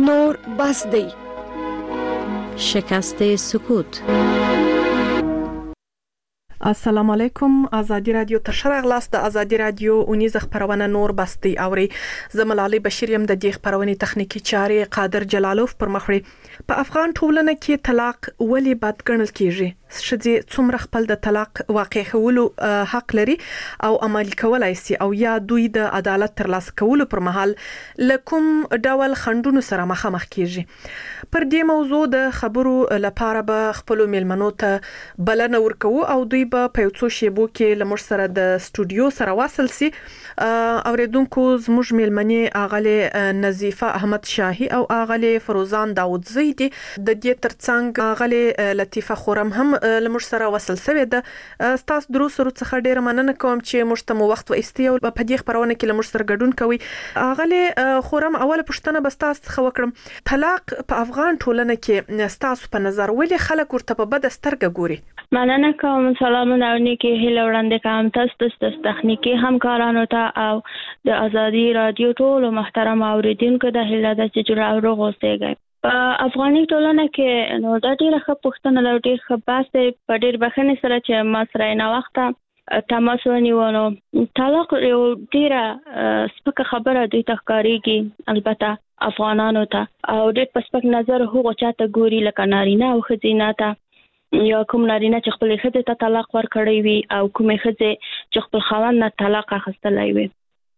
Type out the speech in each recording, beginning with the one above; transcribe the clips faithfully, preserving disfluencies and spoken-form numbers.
نور بس دی. شکست سکوت. السلام علیکم. آزادی رادیو ته شرغلاس د آزادی رادیو اونیز خبرونه نور بستی اوري. زملالي بشیر يم د دې خبرونې تخنیکی چارې قادر جلالوف پر مخړي. په افغان ټولنه کې طلاق ولی بد ګڼل کیږي؟ شذې څومره خپل د طلاق واقع کولو حق لري او عملي کولای شي او یا دوی د عدالت ترلاسه کولو پر مهال لکم ډول خندونو سره مخامخ کیږي؟ پر دې موضوع د خبرو لپاره به خپل میلمنو ته بلنه ورکو او دوی په پېوڅو شیبو کې لمر سره د استودیو سره واصل سي. اوریدونکو زموږ میلمنې اغله نظیفه احمد شاهي او اغله فروزان داوود زیدي د دې ترڅنګ اغله لطیفه خورم هم لمر سره وصل سوي ده. تاسو درو سره څخه ډیر مننه کوم چې مشتمو وخت و استیو په دې خبرونه کې لمر سره ګډون کوي. اغله خورم اوله پښتنه بس تاسو خو وکړم، طلاق په افغان ټولنه کې تاسو په نظر ولې خلک ورته په بد سترګه ګوري؟ مننه کوم. سلامونه او نیکی هیله وړاندې کوم تاسو د تخنیکی همکارانو ته او د آزادی رادیو ټول محترم اوریدونکو د هیله د چې جوړ او غوستېږي. په افغاني ټولنه کې نو د ډیره ښه پښتنه لري ډیر ښه باسي په ډیر بخښنې سره چې ما سره نه وخت تماس ونیونو. طلاق یو ډیره سپکه خبره دوی ته ښکارېږي البته افغانانو ته او ډیر په سپک نظر هغه چاته ګوري لکه نارینه او ښځینه ته یا کوم نارینه چې خپل ښځې ته طلاق ورکړی وي او کومې ښځې چې خپل خاوند نه طلاق اخیستلی وي.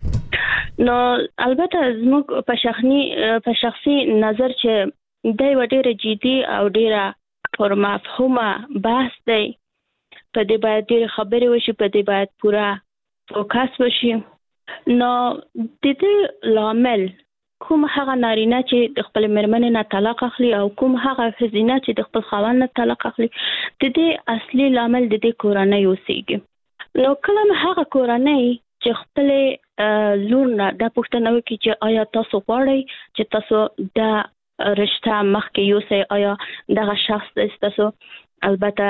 نو البته زموږ په شخصي په شخصي نظر چې دا یو ډېره جدي او ډېره پر مفهومه بحث دی. په دې باید ډېرې خبرې وشي، په دې باید پوره فوکس وشي. نو د دې لامل کوم هغه نارینه چې د خپل مېرمنې نه طلاق اخلي او کوم هغه ښځینه چې د خپل خاوند نه طلاق اخلي، د دې اصلي لامل د دې کورنۍ اوسېږي. نو کله هغه کورنۍ چې خپل لور نه دا پوښتنه وکړي چې آیا تاسو غواړئ چې تاسو دا رشته مخکې یوسئ، آیا دغه شخص تاسو البته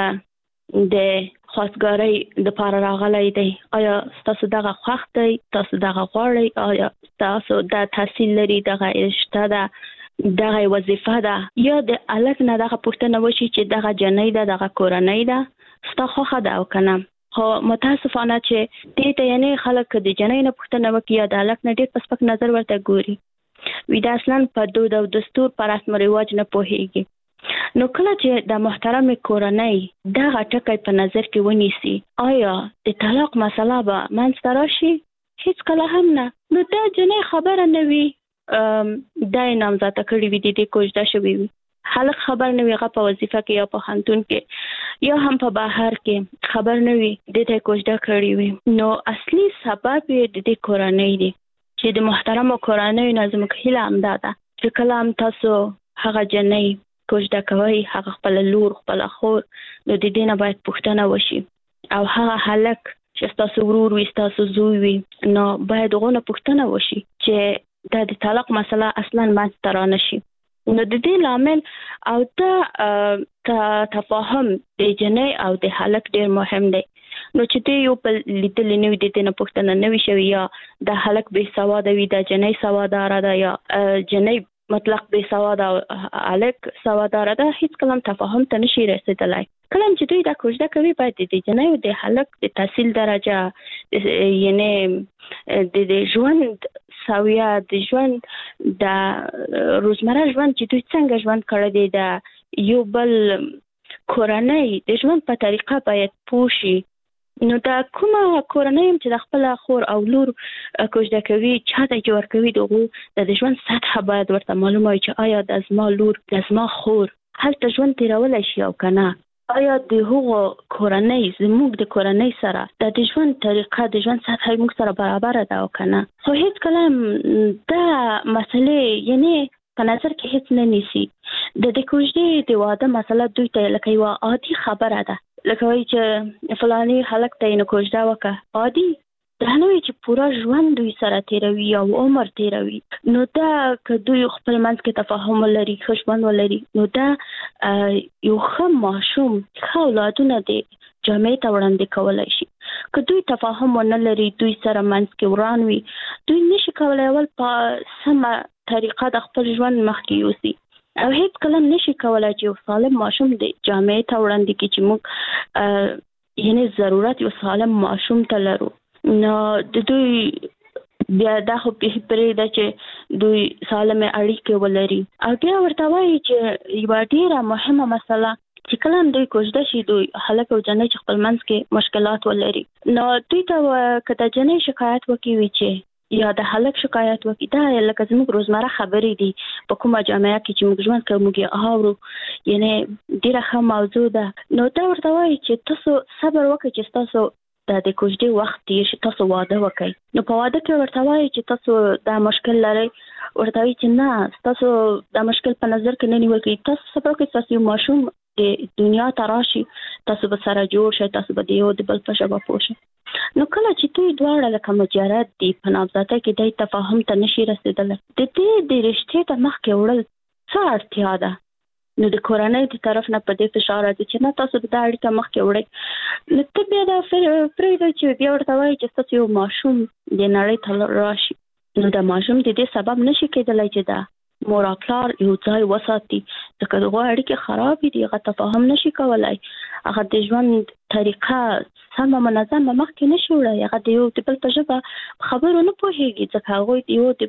د خواستګارۍ د پاره راغلی دی، آیا تاسو دغه خوښ دی، تاسو دغه غواړئ، آیا تاسو دا تحصیل لري، دغه رشته ده، دغه وظیفه ده، یا د الګ نه دغه پوښتنه وشي چې دغه جنۍ ده، دغه کورنۍ ده، ستا خوښه ده او کنه. خو متاسفانه چې دې ته یعنی خلک د جنۍ نه پوښتنه وکړي یا د الګ نه ډېر په سپک نظر ورته ګوري، وي دا اصلا په دود او دستور په رسم او رواج نه پوهیږي. نو کله چې د محترم کورنۍ دغه ټکی په نظر کې ونیسي، آیا د طلاق مسله به منځته راشي؟ هیڅ کله هم نه. نو دا جنۍ خبره نه وي دا یې نامزاده کړې وي، د دې کوژده شوې وي، خلک خبر نه وي، هغه په وظیفه کې یا په خانتون کې یا هم په بهر کې خبر نه وي، د دې کوژده کړې وي. نو اصلي سبب یې د دې کورنۍ دی چې د محترم کورنۍ نه زموږ هیله همدا ده چې کله هم تاسو هغه جنۍ کوژده کوي، هغه خپل لور خپل خور، نو د دې نه باید پوښتنه وشي او هغه هلک چې تاسو ورور وي، تاسو زوی وي، نو باید غوونه پوښتنه وشي چې دا د طلاق مسله اصلا منځته را نشي. نو د دې لامل او دا تفاهم د جنۍ او د هلک ډیر مهم دی. نو چې دی یو په لیدل نه وي، د دې نه پوښتنه نه وي شوي، یا د هلک بې سواده وي، د جنۍ سواداره ده، یا جنۍ مطلق بې سواده او هلک سواداره ده، هیڅ کله هم تفاهم ته نشي رسېدلی. کله چې دوی دا کوژده کوي باید د جنۍ او د هلک د تحصیل درجه، یعنی د ژوند سویه، د ژوند د روزمره ژوند چې دوی څنګه ژوند کړی دی، د یو بل کورنۍ د ژوند په طریقه باید پوه شي. نو دا کومه کورنۍ هم چې د خپل خور او لور کوژده کوي، چاته چې ورکوي، دغه د ژوند سطحه باید ورته معلومه وي چې آیا د زما لور، د زما خور هلته ژوند تیرولی شي او که نه، آیا د هغو کورنۍ زموږ د کورنۍ سره د د ژوند طریقه، د ژوند سطحه موږ سره برابره ده او که نه. خو هیڅ کله دا مسئلې یعنی په نظر کې هیڅ نه نیسي. د دې کوژدې د واده مسله دوی ته لکه یوه عادي خبره ده، لکه وایي چې فلاني هلک ته یې نو کوژده وکړه، عادي. دا نه وي چې پوره ژوند دوی سره تیروي او عمر تیروي. نو دا که دوی خپل منځ کې تفاهم ولري، ښه ژوند ولري، نو دا یو ښه ماشوم، ښه اولادونه دی جامعې ته وړاندې کولی شي. که دوی تفاهم ونه لري، دوی سره منځ کې وران وي، دوی نشي کولی اول په سمه طریقه د خپل ژوند مخکې یوسي او هیڅ کله نشي کولای چې یو سالم ماشوم د جامعې ته وړاندې کړي چې موږ یعنی ضرورت یو سالم ماشوم ته لرو. نو د دوی بیا دا خو په پرې ده چې دوی سالم اړیکې ولري او بیا ورته وایي چې یوه ډیره مهمه مسله چې کله دوی کوژده شي دوی هلک او جنۍ چې خپل منځ کې مشکلات ولري نو دوی ته که د جنۍ شکایت وکړي چې یا د هلک شکایت وکړي دا لکه زموږ روزمره خبرې دي په کومه جامعه کې چې موږ ژوند کوو موږ یې اورو یعنی ډیره ښه موضوع ده. نو دا ورته وایي چې تاسو صبر وکړئ چې تاسو د د کوژدې وخت تیر شي تاسو واده وکړئ. نو په واده کې ورته وایي چې تاسو دا مشکل لرئ ورته وایي چې نه تاسو دا مشکل په نظر کې نه نیول کېږي تاسو صبر وکړئ تاسو یو ماشوم د دنیا ته راشي تاسو به سره جوړ شئ تاسو به د یو د بل په ژبه پوه شئ. نو کله چې دوی دواړه لکه مجرد دي په نامزدۍ کې دی تفاهم ته نشي رسېدلی د دې د رشتې ته مخکې وړل څه اړتیا ده. نو د کورنۍ د طرف نه په دې فشار راځي چې نه تاسو به دا اړیکه مخکې وړئ. نو ته بیا دا پرېږدئ چې بیا ورته وایي چې ستاسو یو ماشوم د نړۍ ته راشي نو د ماشوم د دې سبب نشي کېدلی چې دا مور او پلار یو ځای وساتي ځکه د هغوی اړیکې خرابې دي هغه تفاهم نشي کولی هغه د ژوند طریقه سمه منظمه مخکې نشي وړی هغه د یو د بل په ژبه خبرو نه پوهېږي ځکه هغوی د یو د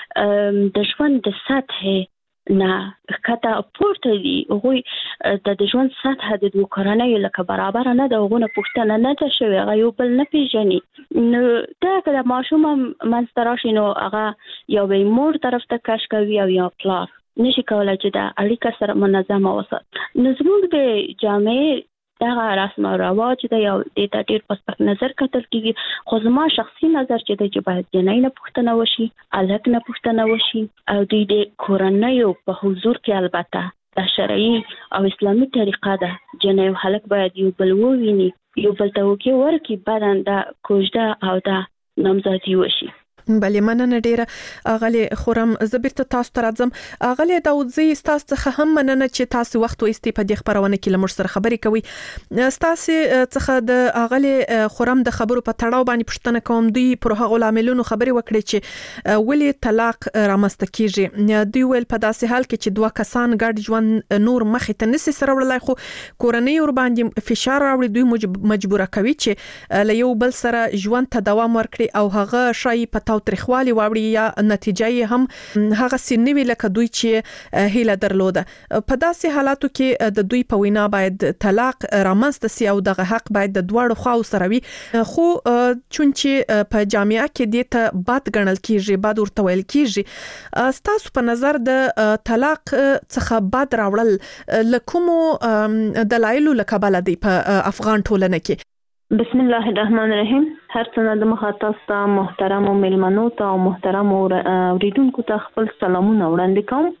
بل د ژوند د سطحې نه ښکته پورته دي هغوی د ژوند سطحه د دوی کورنیو لکه برابره نه ده هغو نه پوښتنه نه ده شوې هغه یو بل نه پېژني. نو دا که د ماشوم هم منځته راشي نو هغه یا به یې مور طرف ته کش کوي او یا پلار نشي کولی چې دا اړیکه سره منظمه وساتي. نو زموږ د جامعې دغه رسم او رواج دی او دې ته ډېر په سپک نظر کتل کېږي خو زما شخصي نظر چې دی چې باید جنۍ نه پوښتنه وشي هلک نه پوښتنه وشي او دوی د کورنیو په حضور کې البته دا شرعي او اسلامي طریقه ده جنۍ او هلک باید یو بل وویني یو بل ته وکړي ورکړي بعداً دا کوژده او دا نامزادي وشي. بلې مننه ډیره اغلی خورم زه بیرته تاسو ته راځم. اغلی داودزی ستاسو څخه هم مننه چې تاسو وخت وایستئ په دې خبرونه کې له موږ سره خبرې کوي. ستاسو څخه د اغلی خورم د خبرو په تړاو باندې پوښتنه کوم دوی پر هغو لاملونو خبرې وکړي چې ولې طلاق رامنځته کیږي. دوی ویل په داسې حال کې چې دوه کسان ګډ ژوند نور مخې ته نشي سره وړلای خو کورنۍ ور باندې فشار راوړي دوی مجبوره کوي چې له یو بل سره ژوند ته دوام ورکړي او هغه شای په تاوتریخوالي واوړي یا نتیجه یې هم هغه سینوي لکه دوی چې هیله درلوده. په داسې حالاتو کې د دوی په وینا باید طلاق رامنځته سي او دغه حق باید د دواړو خواو سره وي خو چون چې په جامعه کې دې ته بد ګڼل کیږي بد ورته ویل کیږي ستاسو په نظر د طلاق څخه بد راوړل له کومو دلایلو له کبله دی په افغان ټولنه کې؟ بسم الله الرحمن الرحیم. هر څه د مخه تاسو ته محترم او مېلمنو ته او محترم اوریدونکو ته خپل سلامونه وړاندې کوم.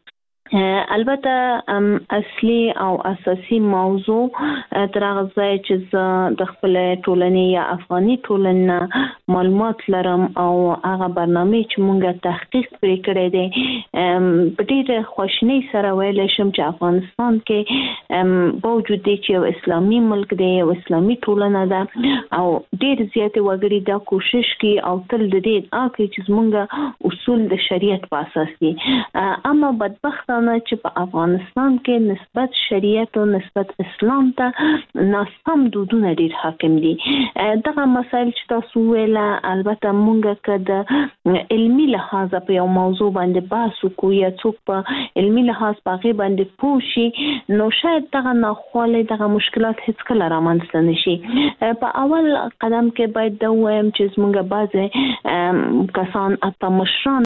البته اصلي او اساسي موضوع تر هغه ځای چې زه د خپل ټولنې یا افغاني ټولنې معلومات لرم او هغه برنامه چې مونږه تحقیق پرې کړی دی په ډېر خوشنۍ سره ویلی شم چې افغانستان کې باوجود دی چې یو اسلامي ملک دی یو اسلامي ټولنه ده او ډېر زیاتې وګړي دا کوشش کوي او تل د دې ادعا کوي چې زمونږ اصول د شریعت په اساس دي اما بدبخت چې په افغانستان کې نسبت شریعت او نسبت اسلام ته ناسم دودونه ډېر حاکم دي. دغه مسایل چې تاسو ویله البته مونږ که د علمي لحاظ په یو موضوع باندې بحث وکړو یا څوک په علمي لحاظ په هغې باندې پوه شي نو شاید دغه ناخوالی دغه مشکلات هېڅکله رامنځته نه شي. په اول قدم کې باید دا ووایم چې زمونږ بعضې کسان حتی مشران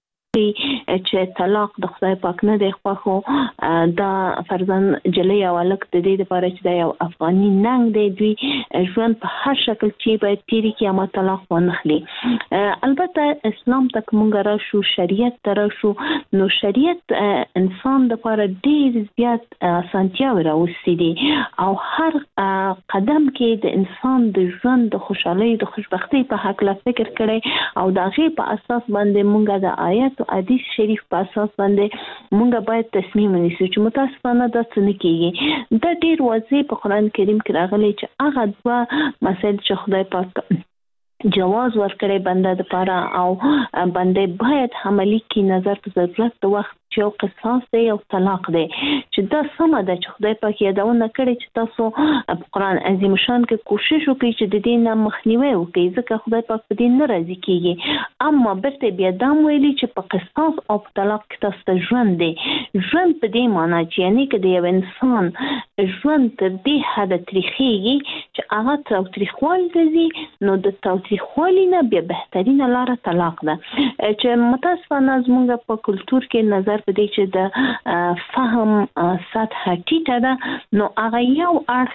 چې طلاق د خدای پاک نه دی خوښ خو دا فرضاً جلی او هلک د دې لپاره چې دا یو افغاني ننګ دی دوی ژوند په هر شکل چې باید تېرې کړي اما طلاق ونخلي. البته اسلام ته که مونږ راشو شریعت ته راشو نو شریعت انسان دپاره ډېر زیات اسانتیاوې راوستي دي او هر قدم کې د انسان د ژوند د خوشحالۍ د خوشبختۍ په هکله فکر کړی او د هغې په اساس باندې مونږ د آیت حدیث شریف په اساس باندې مونږ باید تصمیم ونیسو چې متاسفانه دا څه نه کېږي. دا ډېر واضح په قرآن کریم کې راغلی چې هغه دوه مسایل چې خدای پاک جواز ورکړي بنده د پاره او بنده باید عملی کی نظر په ضرورت د وخت چې یو قصاص دی او طلاق دی چې دا سمه ده چې خدای پاک یادونه کړي چې تاسو په قرآن عظیم شان کې کوشش وکړئ چې د دې نه مخنیوي وکړئ ځکه خدای پاک په دې نه راضي کیږي اما برته بیا دا ویلي چې په قصاص او په طلاق کې تاسو ته ژوند دی ژوند په دې معنی چې یعنی کې د یو انسان ژوند تر دې حد تریخیږي چې هغه تاوتریخوالي دي نو د تاوتریخوالي نه بیا بهترینه لاره طلاق ده چې متاسفانه زموږ په کلچر کې نظر په دې چې د فهم سطح ټیټه ده نو هغه یو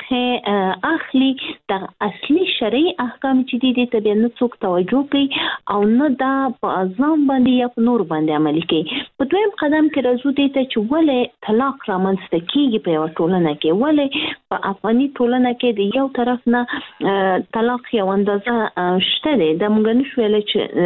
اړخ اخلي د اصلي شرعي احکام چې دي د ته نه څوک توجه کوي او نه دا په ځان باندې یا په نور باندې عملي کوي په دویم قدم کې راځو دې ته چې ولې طلاق رامنځته کیږي په یو ټولنه کې ولې په افغاني ټولنه کې د یو طرف نه طلاق یو اندازه شته دی د موږ نشو ویل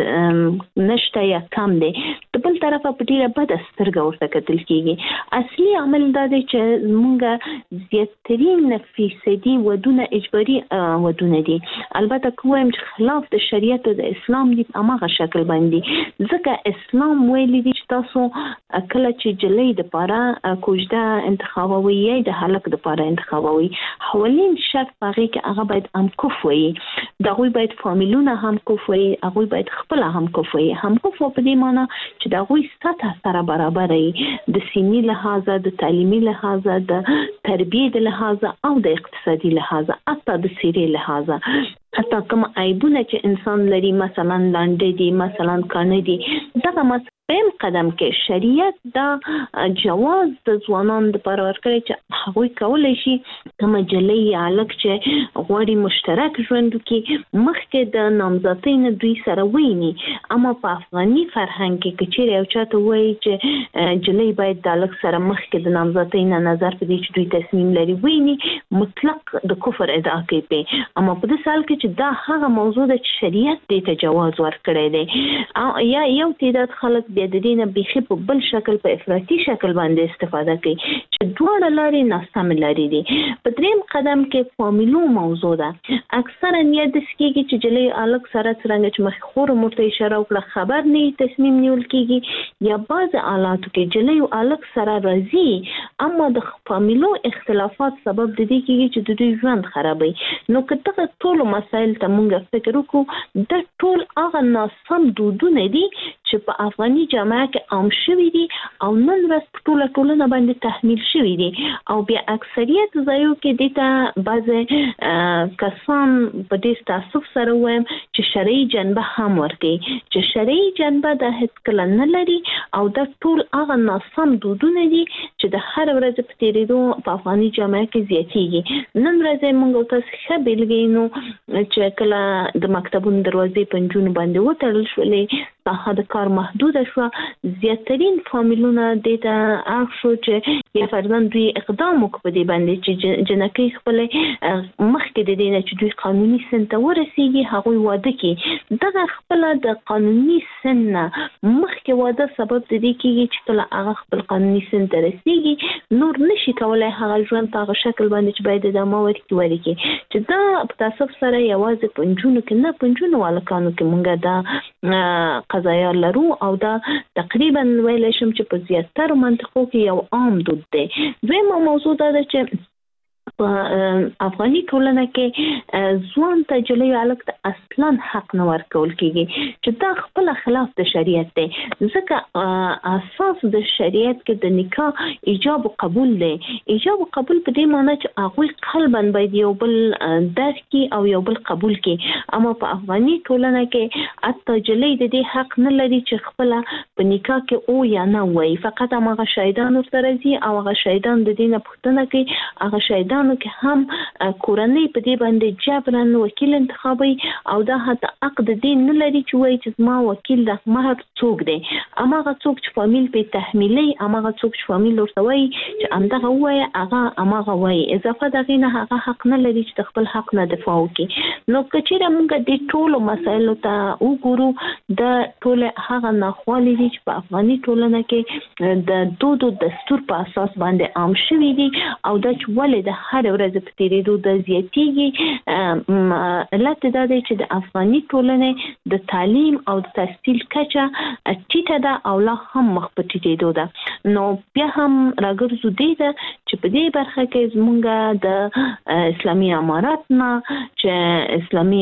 چې نشته یا کم دی د بل طرفه په ډیره بده سترګه ورته کتل کیږي اصلي عمل دا دی چې موږ زیاترین فیصدي ودونه اجباري ودونه دي البته کوم چې خلاف د شریعت او د اسلام دی په هغه شکل باندې ځکه اسلام ویلي دی چې تاسو کله چې جلې د پاره کوجده انتخابوي یا د حلق د پاره انتخابوي حوالین شرط پاره کې هغه باید هم کوفوي دغه باید فامیلونه هم کوفوي هغه باید خپل هم کوفوي هم کوفو په دې معنی چې دغه سطح سره برابر وي د سیمې لحاظه د تعلیمي لحاظه د تربیې لحاظه او د اقتصادي لحاظه حتی د سیرې لحاظه حتی کوم عیبونه چې انسان لري مثلا لاندې دي مثلا کانه دي دغه پم قدم کې شریعت دا جواز د ځوانانو لپاره ورکړي چې هغوی کولای شي کوم جلې الک چې غوړي مشترک ژوند کې مخکې د نامزدۍ نه دوی سره ویني اما په افغاني فرهنګ کې چې یو چاته وایي چې جلې باید د الک سره مخکې د نامزدۍ نه نظر په دې چې دوی تصمیم لري ویني مطلق د کفر ادعا کوي اما په دې سال کې چې دا هغه موضوع د شریعت د تجاوز ورکړي دی یا یو تعداد خلک بیا د دې نه بيخي په بل شکل په افراطي شکل باندې استفاده کوي چې دواړه لارې ناسم لارې دي په دریم قدم کې فامیلو موضوع ده اکثرا یا د سکیږي چې جلې الګ سره څنګه چې مخ خور مرته اشاره وکړه خبر نه تصمیم نیول کیږي یا بعض حالاتو کې جلې او الګ سره راځي اما د فامیلو اختلافات سبب د دې کیږي چې د دوی ژوند خرابوي نو کته ټول مسایل ته مونږ فکر وکړو د ټول هغه ناسم دودونه دي چې په افغاني جامعه کې عام شوي دي او نن ورځ ټوله ټولنه باندې تحمیل شوي دي او بیا اکثریت ځایو کې د ته بعض کسان په دې تاسف سره وایم چې شرعي جنبه هم ورکوي چې شرعي جنبه د هیڅ کله نه لري او د ټول هغه ناسم دودونه دي چې د هر ورځ په تیریدو په افغاني جامعه کې زیاتېږي نن ورځ موږ تاسو ښه بیلګې نو چې کله د مکتبونو دروازې پنجونو باندې وتړل شولې ساحه د کار محدود شو زیاترین فامیلونه د ته اخ شو چې یا فرضاً دوی اقدام وکړي د باندې چې جنکې خپل مخکې د دې چې دوی قانوني سن ته ورسیږي هغه واده کوي دغه خپل د قانوني سن مخکې واده سبب د دې کېږي چې کله هغه خپل قانوني سن ته رسیږي نور نشي کولای هغه ژوند په هغه شکل باندې چې باید د ماور کې ورکی چې دا په تاسف سره یوازې پنځونو کې نه پنځونو والکانو کې مونږه دا قضایا لرو او دا تقریبا ویل شم چې په زیاتره منطقو کې یو عام دود دی دویمه موضوع دا ده چې په افغاني ټولنه کې ځوان ته جلې الګ ته اصلا حق نه ورکول کیږي چې دا خپل خلاف د شریعت دی ځکه اساس د شریعت کې د نکاح ایجاب او قبول دی ایجاب او قبول په دې معنی چې هغه قلبا باید یو بل درک کی او یو بل قبول کی اما په افغاني ټولنه کې اته جلې د دې حق نه لري چې خپل په نکاح کې او یا نه وای فقط هغه شهیدان سره دي او هغه شهیدان د دینه پښتنه کوي هغه شهیدان نو کې هم کورنۍ په دې باندې جبرن وکیل انتخابي او دا حتی عقد دین نه لري چې وایي چې ما وکیل د مهر څوک دی اما هغه څوک چې فامیل په تحمیلي اما هغه څوک چې فامیل ورته وایي چې همدغه وایي هغه اما هغه وایي اضافه دغه نه هغه حق نه لري چې خپل حق نه دفاع وکړي نو کچېره موږ د ټولو مسایلو ته وګورو د ټول هغه ناخوالې دي چې په افغاني ټولنه کې د دود او دستور په اساس باندې عام شوي دي او د ولې د هر ورځ په تیریدو د زیاتېږي. علت دا دی چې د افغاني ټولنې د تعلیم او د تحصیل کچه ټیټه ده او لا هم مخ په ټیټېدو ده. نو بیا هم راګرځو دی ده چې په دې برخه کې زمونږ د اسلامي امارات نه چې اسلامي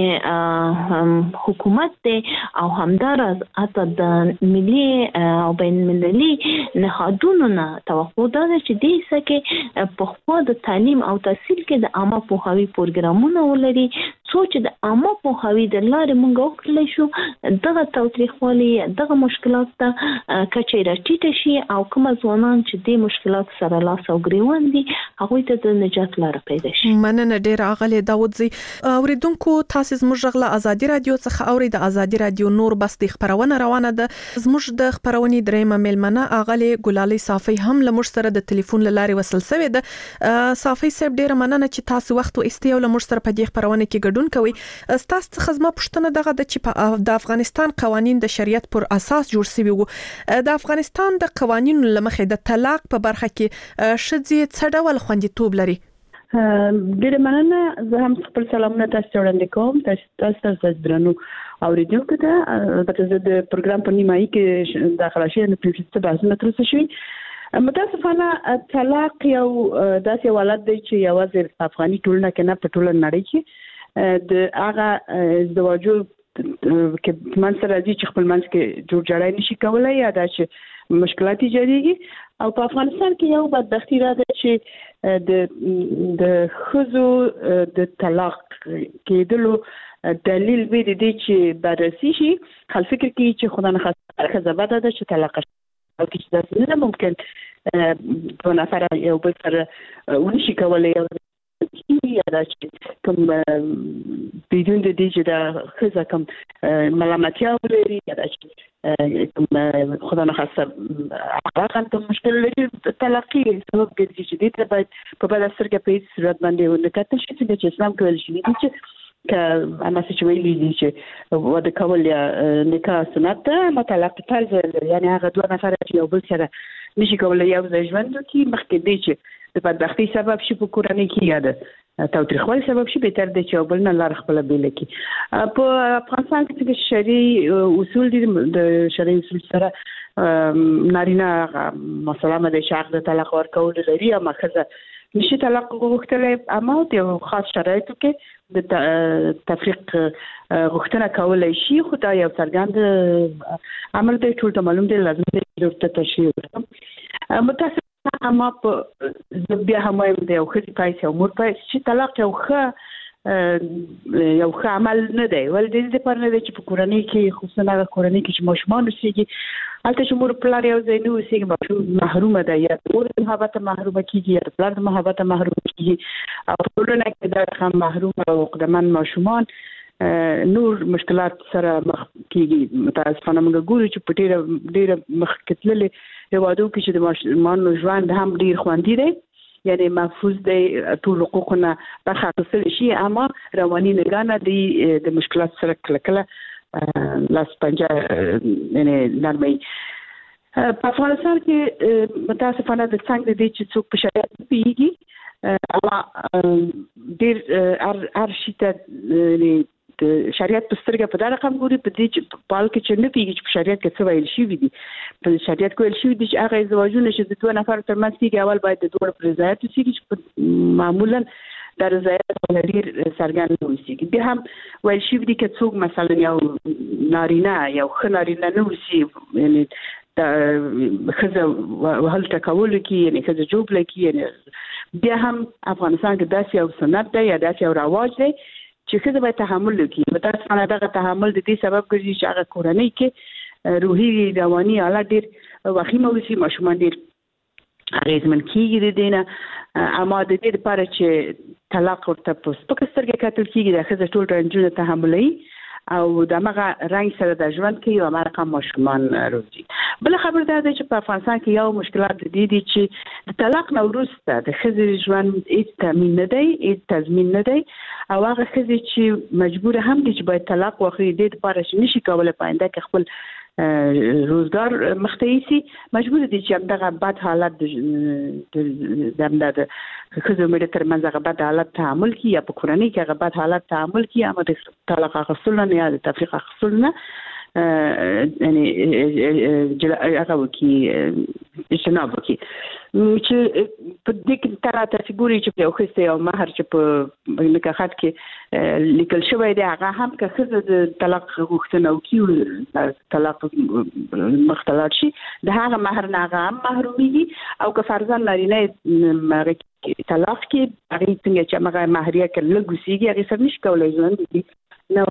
حکومت دی او همداراز حتی د ملي او بین المللي نهادونو نه توقع ده چې دې سکه په خوا د تعلیم او تحصیل کې د عامه پوهاوي پروګرامونه ولري، څو چې د عامه پوهاوي د لارې موږ وکړلی شو دغه تاوتریخوالي دغه مشکلات ته کچه راټیټه شي او کوم ځوانان چې د مشکلات سره لاس او ګریوان دي هغوی ته د نجات لاره پیدا شي. مننه ډیره اغلې داودزی. اوریدونکو تاسو زموږ غلا ازادي رادیو څخه اوري د ازادي رادیو نور بس د خبرونه روانه ده. زموږ د خبرونې درېمه ملمنه اغلې ګلالي صافي هم لمر سره د ټلیفون لارې وصل شوې ده. صافي صاحب ډیره مننه چې تاسو وخت او استیو لمر سره په دې خبرونه کې ګډون کوي. تاسو څخه زما پوښتنه دغه د چې د افغانستان قوانين د شریعت پر اساس جوړ شوي وو. د افغانستان د قوانینو لمخې د طلاق په برخه کې شذې څه ډول خوندیتوب لري؟ ډیره مننه. زه هم خپل سلامونه تاسو ته وړاندې کوم. تاسو تاسو درنو اوریدونکو ته البته زه د پروګرام په نیمایي کې داخله شوم نو په څه بحثونه ترسره شوي. متاسفانه طلاق یو داسې حالت دی چې یوازې افغاني ټولنه کې نه په ټوله نړۍ کې د هغه ازدواجو کې من سره راځي چې خپل منځ کې جوړ جړای نشي کولای یا دا چې مشکلات ایجادېږي. او په افغانستان کې یو بدبختي را ده چې د د ښځو د طلاق کېدلو دلیل به د دې چې بررسي شي خلک فکر کوي چې خدای نه خاصه ښځه بده ده چې طلاق شي او چې دا نه ممکن په نفر یو بل سره ونشي کولای یا دا چې کوم بدون د دې چې دا ښځه کوم ملامتیا ولري یا دا چې کوم خدای نه خاصه هغه کوم مشکل لري طلاقي سبب ګرځي چې دې ته باید په بل سترګه په هیڅ صورت باندې ونکتل شي چې اسلام کوي چې دې چې که اما چې ویلي دي چې واده کول یا نکاح سنت ده اما طلاق فرض یعنی هغه دوه نفر چې یو بل سره نشي کولای یو ځای ژوند وکړي مخکې دی چې د بدبختي سبب شي په کورنۍ کې یا د تاوتریخوالي سبب شي بهتر دی چې یو بل نه لار خپله بیله کړي. په افغانستان کې چې شرعي اصول دي د شرعي اصول سره نارینه مثلا د شاق د طلاق ورکول لري اما ښځه نشي طلاق غوښتلی اما د یو خاص شرایطو کې د تفریق غوښتنه کولی شي خو دا یو څرګند عمل دی ټول ته معلوم دی لازم دی ورته تشریح وکړم. متاسفانه اما په بیا هم وایم د یو ښځې پایس یو مور پایس چې طلاق یو ښه یو ښه عمل نه دی ولې د دې لپاره نه دی چې په کورنۍ کې خصوصا هغه کورنۍ کې چې ماشومان اوسېږي هلته چې مور پلار یو ځای نه اوسېږي ماشوم محرومه ده یا د مور د محبته محرومه کېږي یا د پلار د محبته محرومه کېږي او په ټولنه کې دا هم محروم او عقدهمند ماشومان نور مشکلات سره مخ کېږي. متاسفانه موږ ګورو چې په ډېره ډېره مخکې تللې هېوادو کې چې د ماشومانو ژوند هم ډېر خوندي دی یعنی محفوظ دی ټول حقوقونه برخه اخیستلی شي اما رواني نګانه دی د مشکلات سره کله کله لاس پنجه یعنی نرمي. په افغانستان کې متاسفانه د څنګه د دې چې څوک په شریعت نه پوهېږي اما ډېر هر شي ته د شریعت په سترګه په دا رقم ګوري په دې چې په حال کې چې نه پوهېږي چې په شریعت کې څه ویل شوي دي. په شریعت کې ویل شوي دي چې هغه ازدواجونه چې د دوه نفرو ترمنځ کېږي اول باید د دواړو په رضایت اوسېږي چې معمولا دا رضایت ډېر څرګند نه اوسېږي. بیا هم ویل شوي دي که څوک مثلا یو نارینه یو ښه نارینه نه اوسي یعنې د ښځه وهل ټکولو کې یعنې ښځه جوبله کې یعنې بیا هم افغانستان کې داسې یو سنت دی یا داسې یو رواج دی چې ښځه باید تحمل وکړي. متاسفانه دغه تحمل د دې سبب ګرځي چې هغه کورنۍ کې روحي رواني حالت ډېر وخیمه اوسي ماشومان ډېر اغېزمن کېږي د دې نه اما د دې لپاره چې طلاق ورته په سپکه سترګه کتل کېږي د ښځه ټول رنجونه تحملوي او د هغه رنګ سره د ژوند کې یو مرقه ماشومان روزي. بل خبر دا دی چې په افغانستان کې یو مشکلات دي دي چې د طلاق نه وروسته د ښځې ژوند هیڅ تامین نه دی هیڅ تضمین نه دی او هغه ښځې چې مجبور هم دي چې باید طلاق واخلي د دې لپاره چې نشي کولی په آینده کې خپل روزګار مخته یسي مجبور دي چې همدغه بد حالت د د خزو مې ترمنځ هغه بد حالت تعامل کی یا په کورنۍ کې هغه بد حالت تعامل کی یا د طلاق غوښتل نه یا د تفریق غوښتل نه یعنی هغه وکي اجتناب وکي چې په دې کې تر تاسو ګوري چې په خوسته او مہر چې په نکاحات کې لیکل شوی دی هغه هم که خزه د طلاق غوښتنه وکي طلاق مختلط شي د هغه مہر نه هغه هم محرومي او که فرضاً نارینه طلاق کې هغه څنګه چې هغه مہریه کې لګوسیږي هغه سره نشي کولای ژوند دي نو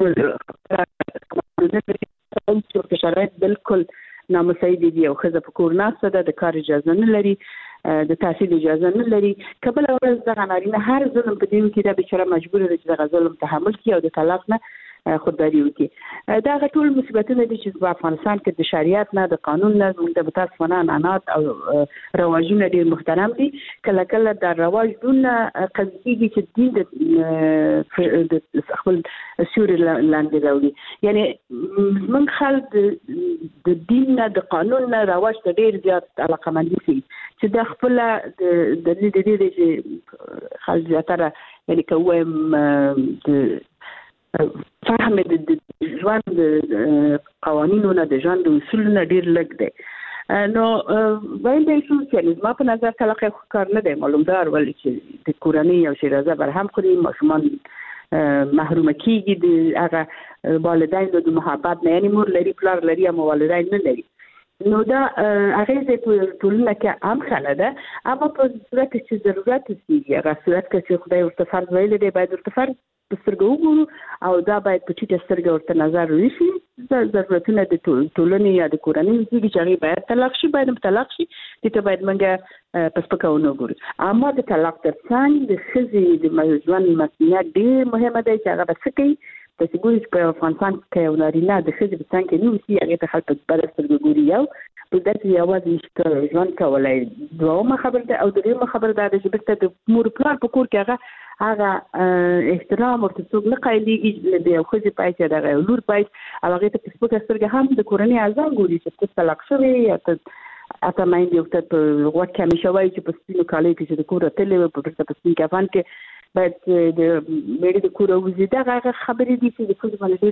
چې شرایط بالکل نامساعد دي او خزه په کور ناسته ده د کار اجازه نه لري د تحصیل اجازه نه لري کبل ورځ د غنارینه هر ظلم په دې کې دا بیچاره مجبور دي چې د ظلم تحمل کوي او د طلاق نه خودداري وکړي. دا ټول مصیبتونه دي چې په افغانستان کې د شریعت نه د قانون نه د متاسفانه عنعنات او رواجونه ډېر محترم دي. کله کله د رواج دون قضیه چې دین د خپل سیوري لاندې راوړي. یعنی موږ خلک د دین نه د قانون نه رواج ته ډېر زیات علاقمندي سي چې د خپل د دې د دې چې خلک زیاتره یعنی کوم د فهم د ژوند قوانینو نه د ژوند اصول نه ډیر لږ دی. نو وایي د سوسیالیزم په نظر طلاق کار نه دی معلومدار ولې چې د کورنۍ او شیرازه برهم خوري ماشومان محروم کیږي د هغه والدینو د محبت نه یعنی مور لري پلار لري او والدین نه لري. نو دا هغه د ټولنه کې عام خاله ده اما په صورت چې ضرورت کیږي هغه صورت کې خدای ورته فرض ویل دی باید ورته فرض سترګو وګورو او دا باید په ټیټه سترګه ورته نظر وشي. د ضرورتونه د ټولنې یا د کورنۍ چې هغه باید طلاق شي باید طلاق شي دې ته باید موږ پس پکاونه وګورو. اما د طلاق ترڅنګ د ښځې د ژوند مسؤلیت ډېر مهمه دی چې هغه به څه کوي. تاسو ګورئ چې په افغانستان کې یو نارینه د ښځې په څنګ کې نیوسي هغې ته خلک په بده سترګه ګوري یو په داسې یوازې نشي ژوند کولی. دویمه خبره ده او دریمه خبره دا ده چې بېرته د مور پلار په کور کې هغه هغه احترام ورته څوک نه قایلېږي د یو ښځې په حیث یا د هغه یو لور په حیث او هغې ته په سپکه سترګه هم د کورنۍ اعضا ګوري چې ته طلاق شوې یا ته اته میندې ورته په غوږ کې همیشه وایي چې په سپینو کالیو کې چې د کور تللی وه په بېرته په سپین کفن کې باید د میړه د کور وځي. دغه هغه خبرې دي چې د ښځو باندې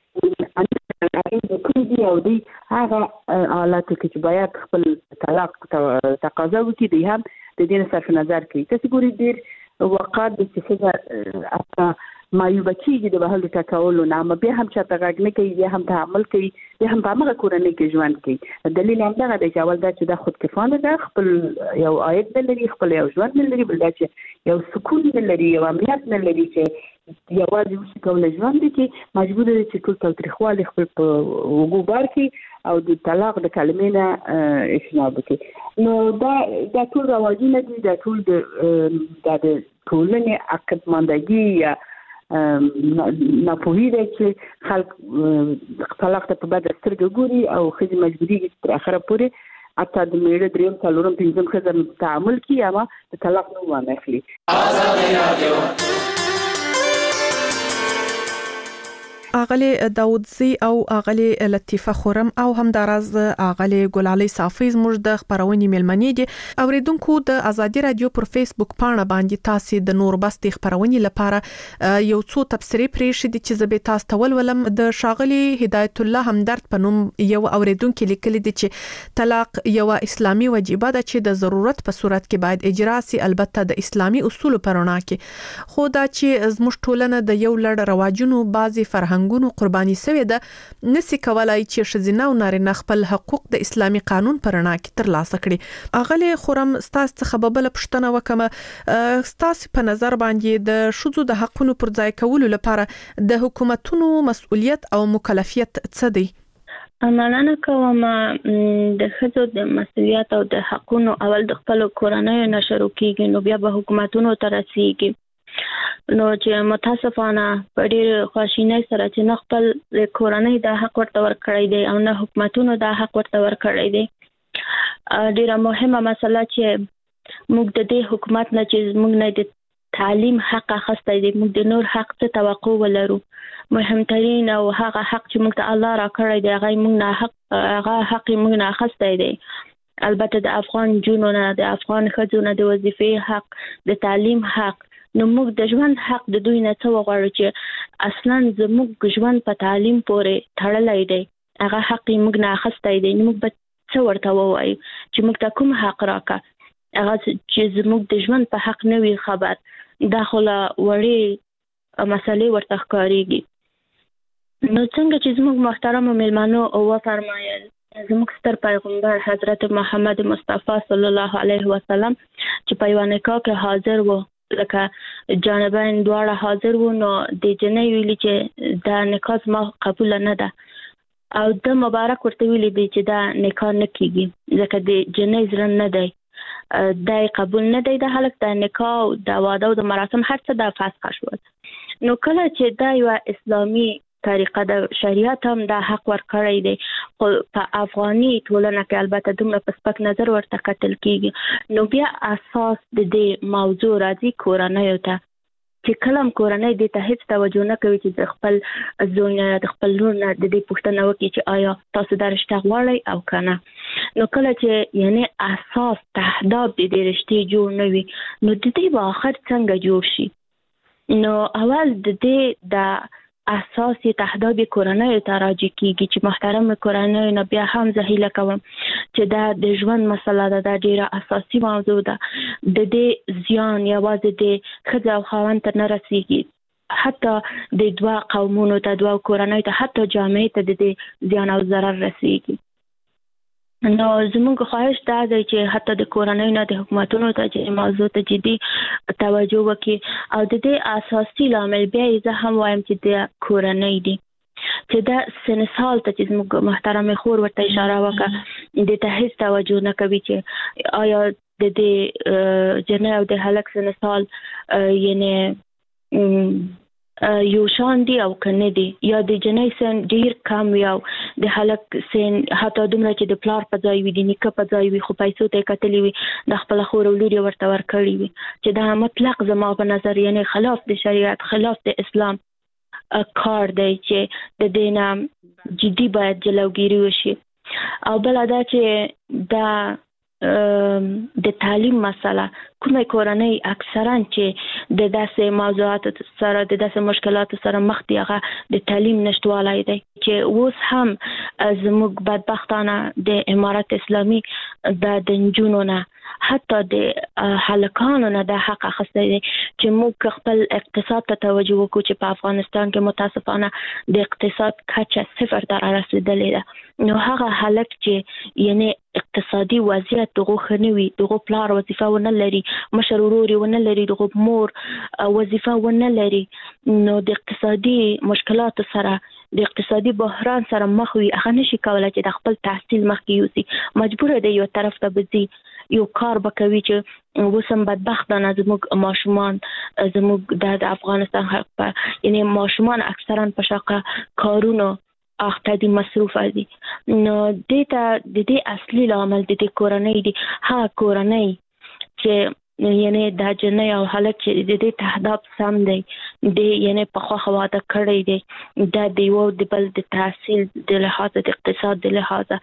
ډېر کړي دي او دوی هغه حالاتو کې چې باید خپل طلاق تقاضا وکړي دوی هم د دې نه صرف نظر کوي. تاسو ګورئ ډېر وقات د چې ښځه معیوبه کېږي د وهلو ټکولو نه اما بیا هم چاته غږ نه کوي بیا هم تحمل کوي بیا هم په همغه کورنۍ کې ژوند کوي. دلیل همدغه دی چې اول دا چې دا خودکفانه ده خپل یو عاید نه لري خپل یو ژوند نه لري بل دا چې یو سکون نه لري یو امنیت نه لري چې یوازې وشي کولی ژوند دی چې مجبور دی چې ټول تاوتریخوالي خپل په اوږو بار کړي او د طلاق د کلمې نه اجتناب وکړي. نو دا دا ټول رواجونه دي دا ټول د ټولنې عقدمندګي یا ناپوهي ده چې خلک طلاق ته په بده سترګه ګوري او ښځې مجبورېږي چې تر اخره پورې حتی د میړه دریم څلورم پنځم ښځه تعامل کړي اما د طلاق نوم وانخلي. اغلی داودزی او اغلی لطیفه خورم او همداراز اغلی ګلالۍ صافی زموږ د خبرونې ملمنې دي. اوریدونکو د ازادي رادیو پر فیسبوک پاڼه باندې تاسو د نور بستي خبرونې لپاره یو څو تبصرې پریښې دي چې زه به تاسو ته ولولم. د شاغلی هدایت الله همدرد په نوم یو اوریدونکو لیکلي دي چې طلاق یو اسلامي وجیبه ده چې د ضرورت په صورت کې باید اجرا سي البته د اسلامي اصول په رڼا کې. خو دا چې زموږ ټولنه د یو لړ رواجونو بعضي فرهنګ ګونو قرباني سوي ده نسی کولای چې ښځینه او نارینه خپل حقوق د اسلامي قانون پر رڼا کې ترلاسه کړي. اغلی خورم ستاسو څخه بل پښتنه وکمه ستاسو په نظر باندې د ښځو د حقونو پر ځای کولو لپاره د حکومتونو مسؤلیت او مکلفیت څه دی؟ مننه کوم. د ښځو د مسؤلیت او د حقونو اول د خپل کورنۍ نه شروع کیږي نو بیا به حکومتونو ته رسیږي. نو چې متاسفانه په ډېر خواشینۍ سره چې نه خپل کورنۍ دا حق ورته ورکړی دی او نه حکومتونو دا حق ورته ورکړی دی. ډېره مهمه مسله چې موږ د دې حکومت نه چې موږ نه د تعلیم حق اخیستی دی موږ د نور حق څه توقع ولرو. مهمترین او هغه حق چې موږ ته الله راکړی دی هغه موږ نه حق هغه حق موږ نه اخیستی دی البته د افغان جنونو نه د افغان ښځو نه د وظیفې حق د تعلیم حق نو موږ د ژوند حق د دوی نه څه وغواړو چې اصلا زموږ ژوند په تعلیم پورې تړلی دی هغه حق یې موږ نه اخیستی دی نو موږ به څه ورته ووایو چې موږ ته کوم حق راکړه هغه چې زموږ د ژوند په حق نه وي خبر دا خو له وړې مسلې ورته ښکارېږي. نو څنګه چې زموږ محترمو میلمنو وفرمایل زموږ ستر پیغمبر حضرت محمد مصطفی صلی الله علیه وسلم چې په یوه نکاح کې حاضر و لکه جانبین دواړه حاضر وو نو د جنۍ ویلي چې دا نکاح زما قبول نه ده او د مبارک ورته ویلي دی چې دا نکاح نه کیږي ځکه د جنۍ زړه نه دی دا قبول نه دی د هلک د نکاح د واده او د مراسم هر څه د فسخ شول. نو کله چې دا یو اسلامي طریقه د شریعت هم دا حق ورکړی دی خو په افغاني ټولنه کې البته دومره په سپک نظر ورته کتل کیږي نو بیا اساس د دې موضوع راځي کورنیو ته چې کلم کورنۍ دې ته هیڅ توجه نه کوي چې د خپل زوی نه د خپل لور نه د دې پوښتنه وکړي چې آیا تاسو دا رشته غواړئ او که نه. نو کله چې یعنی اساس تهداب د دې رشتې جوړ نه وي نو د دې به آخر څنګه جوړ شي. نو اول د دې د اساس تهداب کورنۍ ته راځي کیږي چې محترم کورنۍ نه بیا هم زه هیله کوم چې دا د ژوند مسله ده دا ډیره اساسي موضوع ده د دې زیان یوازې د ښځې او خاوند ته نه رسیږي حتی د دوه قومونو ته دوه کورنۍ ته حتی جامعې ته د دې زیان او ضرر رسیږي. نو زموږ خواهش دا دی چې حتی د کورنۍ نه د حکومتونو ته چې موضوع ته جدي توجه وکړي او د دې اساسي لامل بیا یې زه هم وایم چې د کورنۍ دی چې دا سنسال ته چې زموږ محترم خور ورته اشاره وکړه د ته هیڅ توجه نه کوي چې آیا د دې جنۍ او د هلک سنسال یعنی یو شان دی او کنه دی یا د جنۍ سن ډیر کم وي او د هلک سن حتی دومره چې د پلار په ځای وي د نیکه په ځای وي خو پیسو ته کتلی وي د خپل خور او لور ورته ورکړي وي چې دا مطلق زما په نظر یعنی خلاف د شریعت خلاف د اسلام کار دی چې د دینه جدي باید جلوګیری وشي. او بل دا چې دا د تعلیم مسله کومه کورنۍ اکثرا چې د داسې موضوعات سره د داسې مشکلات سره مخ دي هغه د تعلیم نشټوالی دی چې اوس هم زموږ بدبختانه د امارت اسلامي د نجونو نه حتی د هلکانو نه د حق اخیستی دی چې موږ خپل اقتصاد ته توجه وکړو چې په افغانستان کې متاسفانه د اقتصاد کچه صفر ته رارسېدلې ده نو هغه هلک چې یعنی اقتصادي وضعیت دغه ښه نه وي دغه پلار وظیفه ونه لري مشر ورور ونه لري دغه مور وظیفه ونه لري نو د اقتصادي مشکلات سره د اقتصادي بحران سره مخ وي هغه نشي کولای چې د خپل تحصیل مخکې یوسي مجبور دی یو طرف ته بځي یو کار بکوي چې وسم بدبختانه زموږ ماشومان زموږ د افغانستان حق یعنی ماشومان اکثرا په شاقه کارونو اخته دي مصروف دي نو د دې اصلي لامل د دې کورنۍ دي ها کورنۍ چې یعنی دا جنۍ او هلک چې د دې تهداب سم دی د یعنی په خو واده کړی دی دا د یو د بل د تحصیل د لحاظ د اقتصاد د لحاظ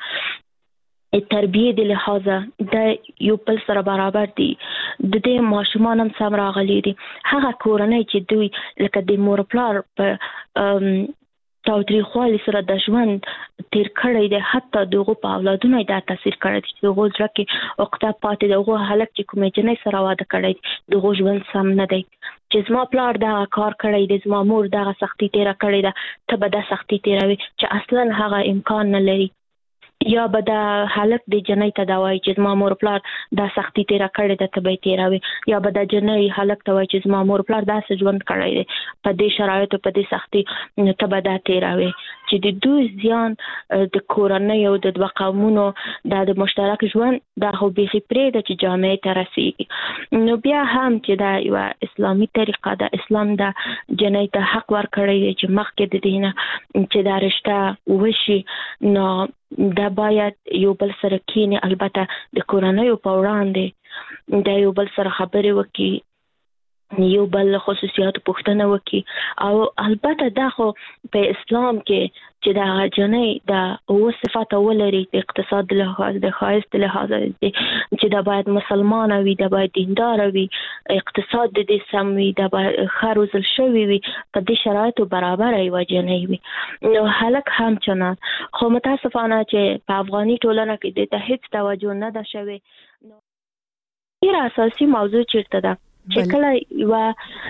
تربیه د لحاظ د یو بل سره برابر دي د دې ماشومان هم سم راغلي دي هغه کورنۍ چې دوی لکه د مور پلار په تاوتریخوالي سره د ژوند تیر کړی دی حتی دغه په اولادونو دا تاثیر کړی دی چې دغه ځکه کې وخته پاتې دغه هلک چې کومې جنۍ سره واده کړی دی دغه ژوند سم نه دی چې زما پلار دا کار کړی دی زما مور دا سختي تیر کړی ده ته به دا سختي تیروي چې اصلا هغه امکان نه لري یا به دا هلک د جنۍ ته دا وایي چې زما مور پلار دا سختي تیر کړی ده ته به تیروي یا به دا جنۍ هلک ته وایي چې زما مور پلار داسې ژوند کړی دی په دې شرایطو په دې سختي ته به دا تیروي چې د دوی زیان د کورنۍ او د دوه قومونو دا د مشترک ژوند دا خو بیخي پرېږده چې جامعې ته رسیږي نو بیا هم چې دا یوه اسلامي طریقه ده اسلام دا جنۍ ته حق ورکړی دی چې مخکې د دې نه چې دا رشته وشي نو دا باید یو بل سره کینی البته د کورنۍ په وړاندې دا یو بل سره خبرې وکړي یو بل خصوصیات پوښتنه وکي او البته دا خو په اسلام کې چې دا جنۍ دا او صفات ولري د اقتصاد له د خاص له حاضر دي چې دا باید مسلمان وي دا باید دیندار وي اقتصاد دې سم وي دا باید خروزل شوی وي په دې شرایطو برابر وي جنۍ وي نو هلک هم چنان خو متاسفانه چې په افغاني ټولنه کې د ته هیڅ توجه نه ده شوی نو ډیر اساسي موضوع چیرته ده چې کله یو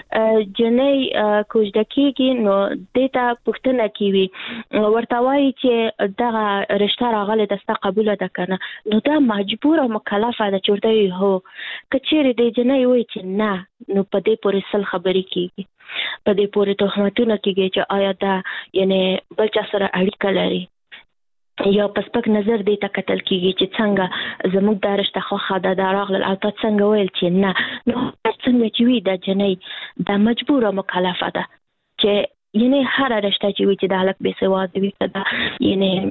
جنۍ کوژده کېږي نو دیتا پوښتنه کوي ورته وایي چې دغه رشته راغله دسته قبول ده کنه نو دا مجبور او مکلفه ده چې ورته هو کچېره د جنۍ وایي چې نه نو په دې پورې سل خبرې کیږي په دې پورې تهمتونه کیږي چې آیا دا یعنی بل چا سره اړیکه لري یا پسپک نظر دی ته کتل کیږي چې څنګه زموږ د رشته خو خاده دا راغله او تا څنګه ویل چې نه نو څنګه چې وي د جنۍ د مجبور او مکلفه ده چې یعنی هر رشته چې وي چې د هلک بې سواد وي دا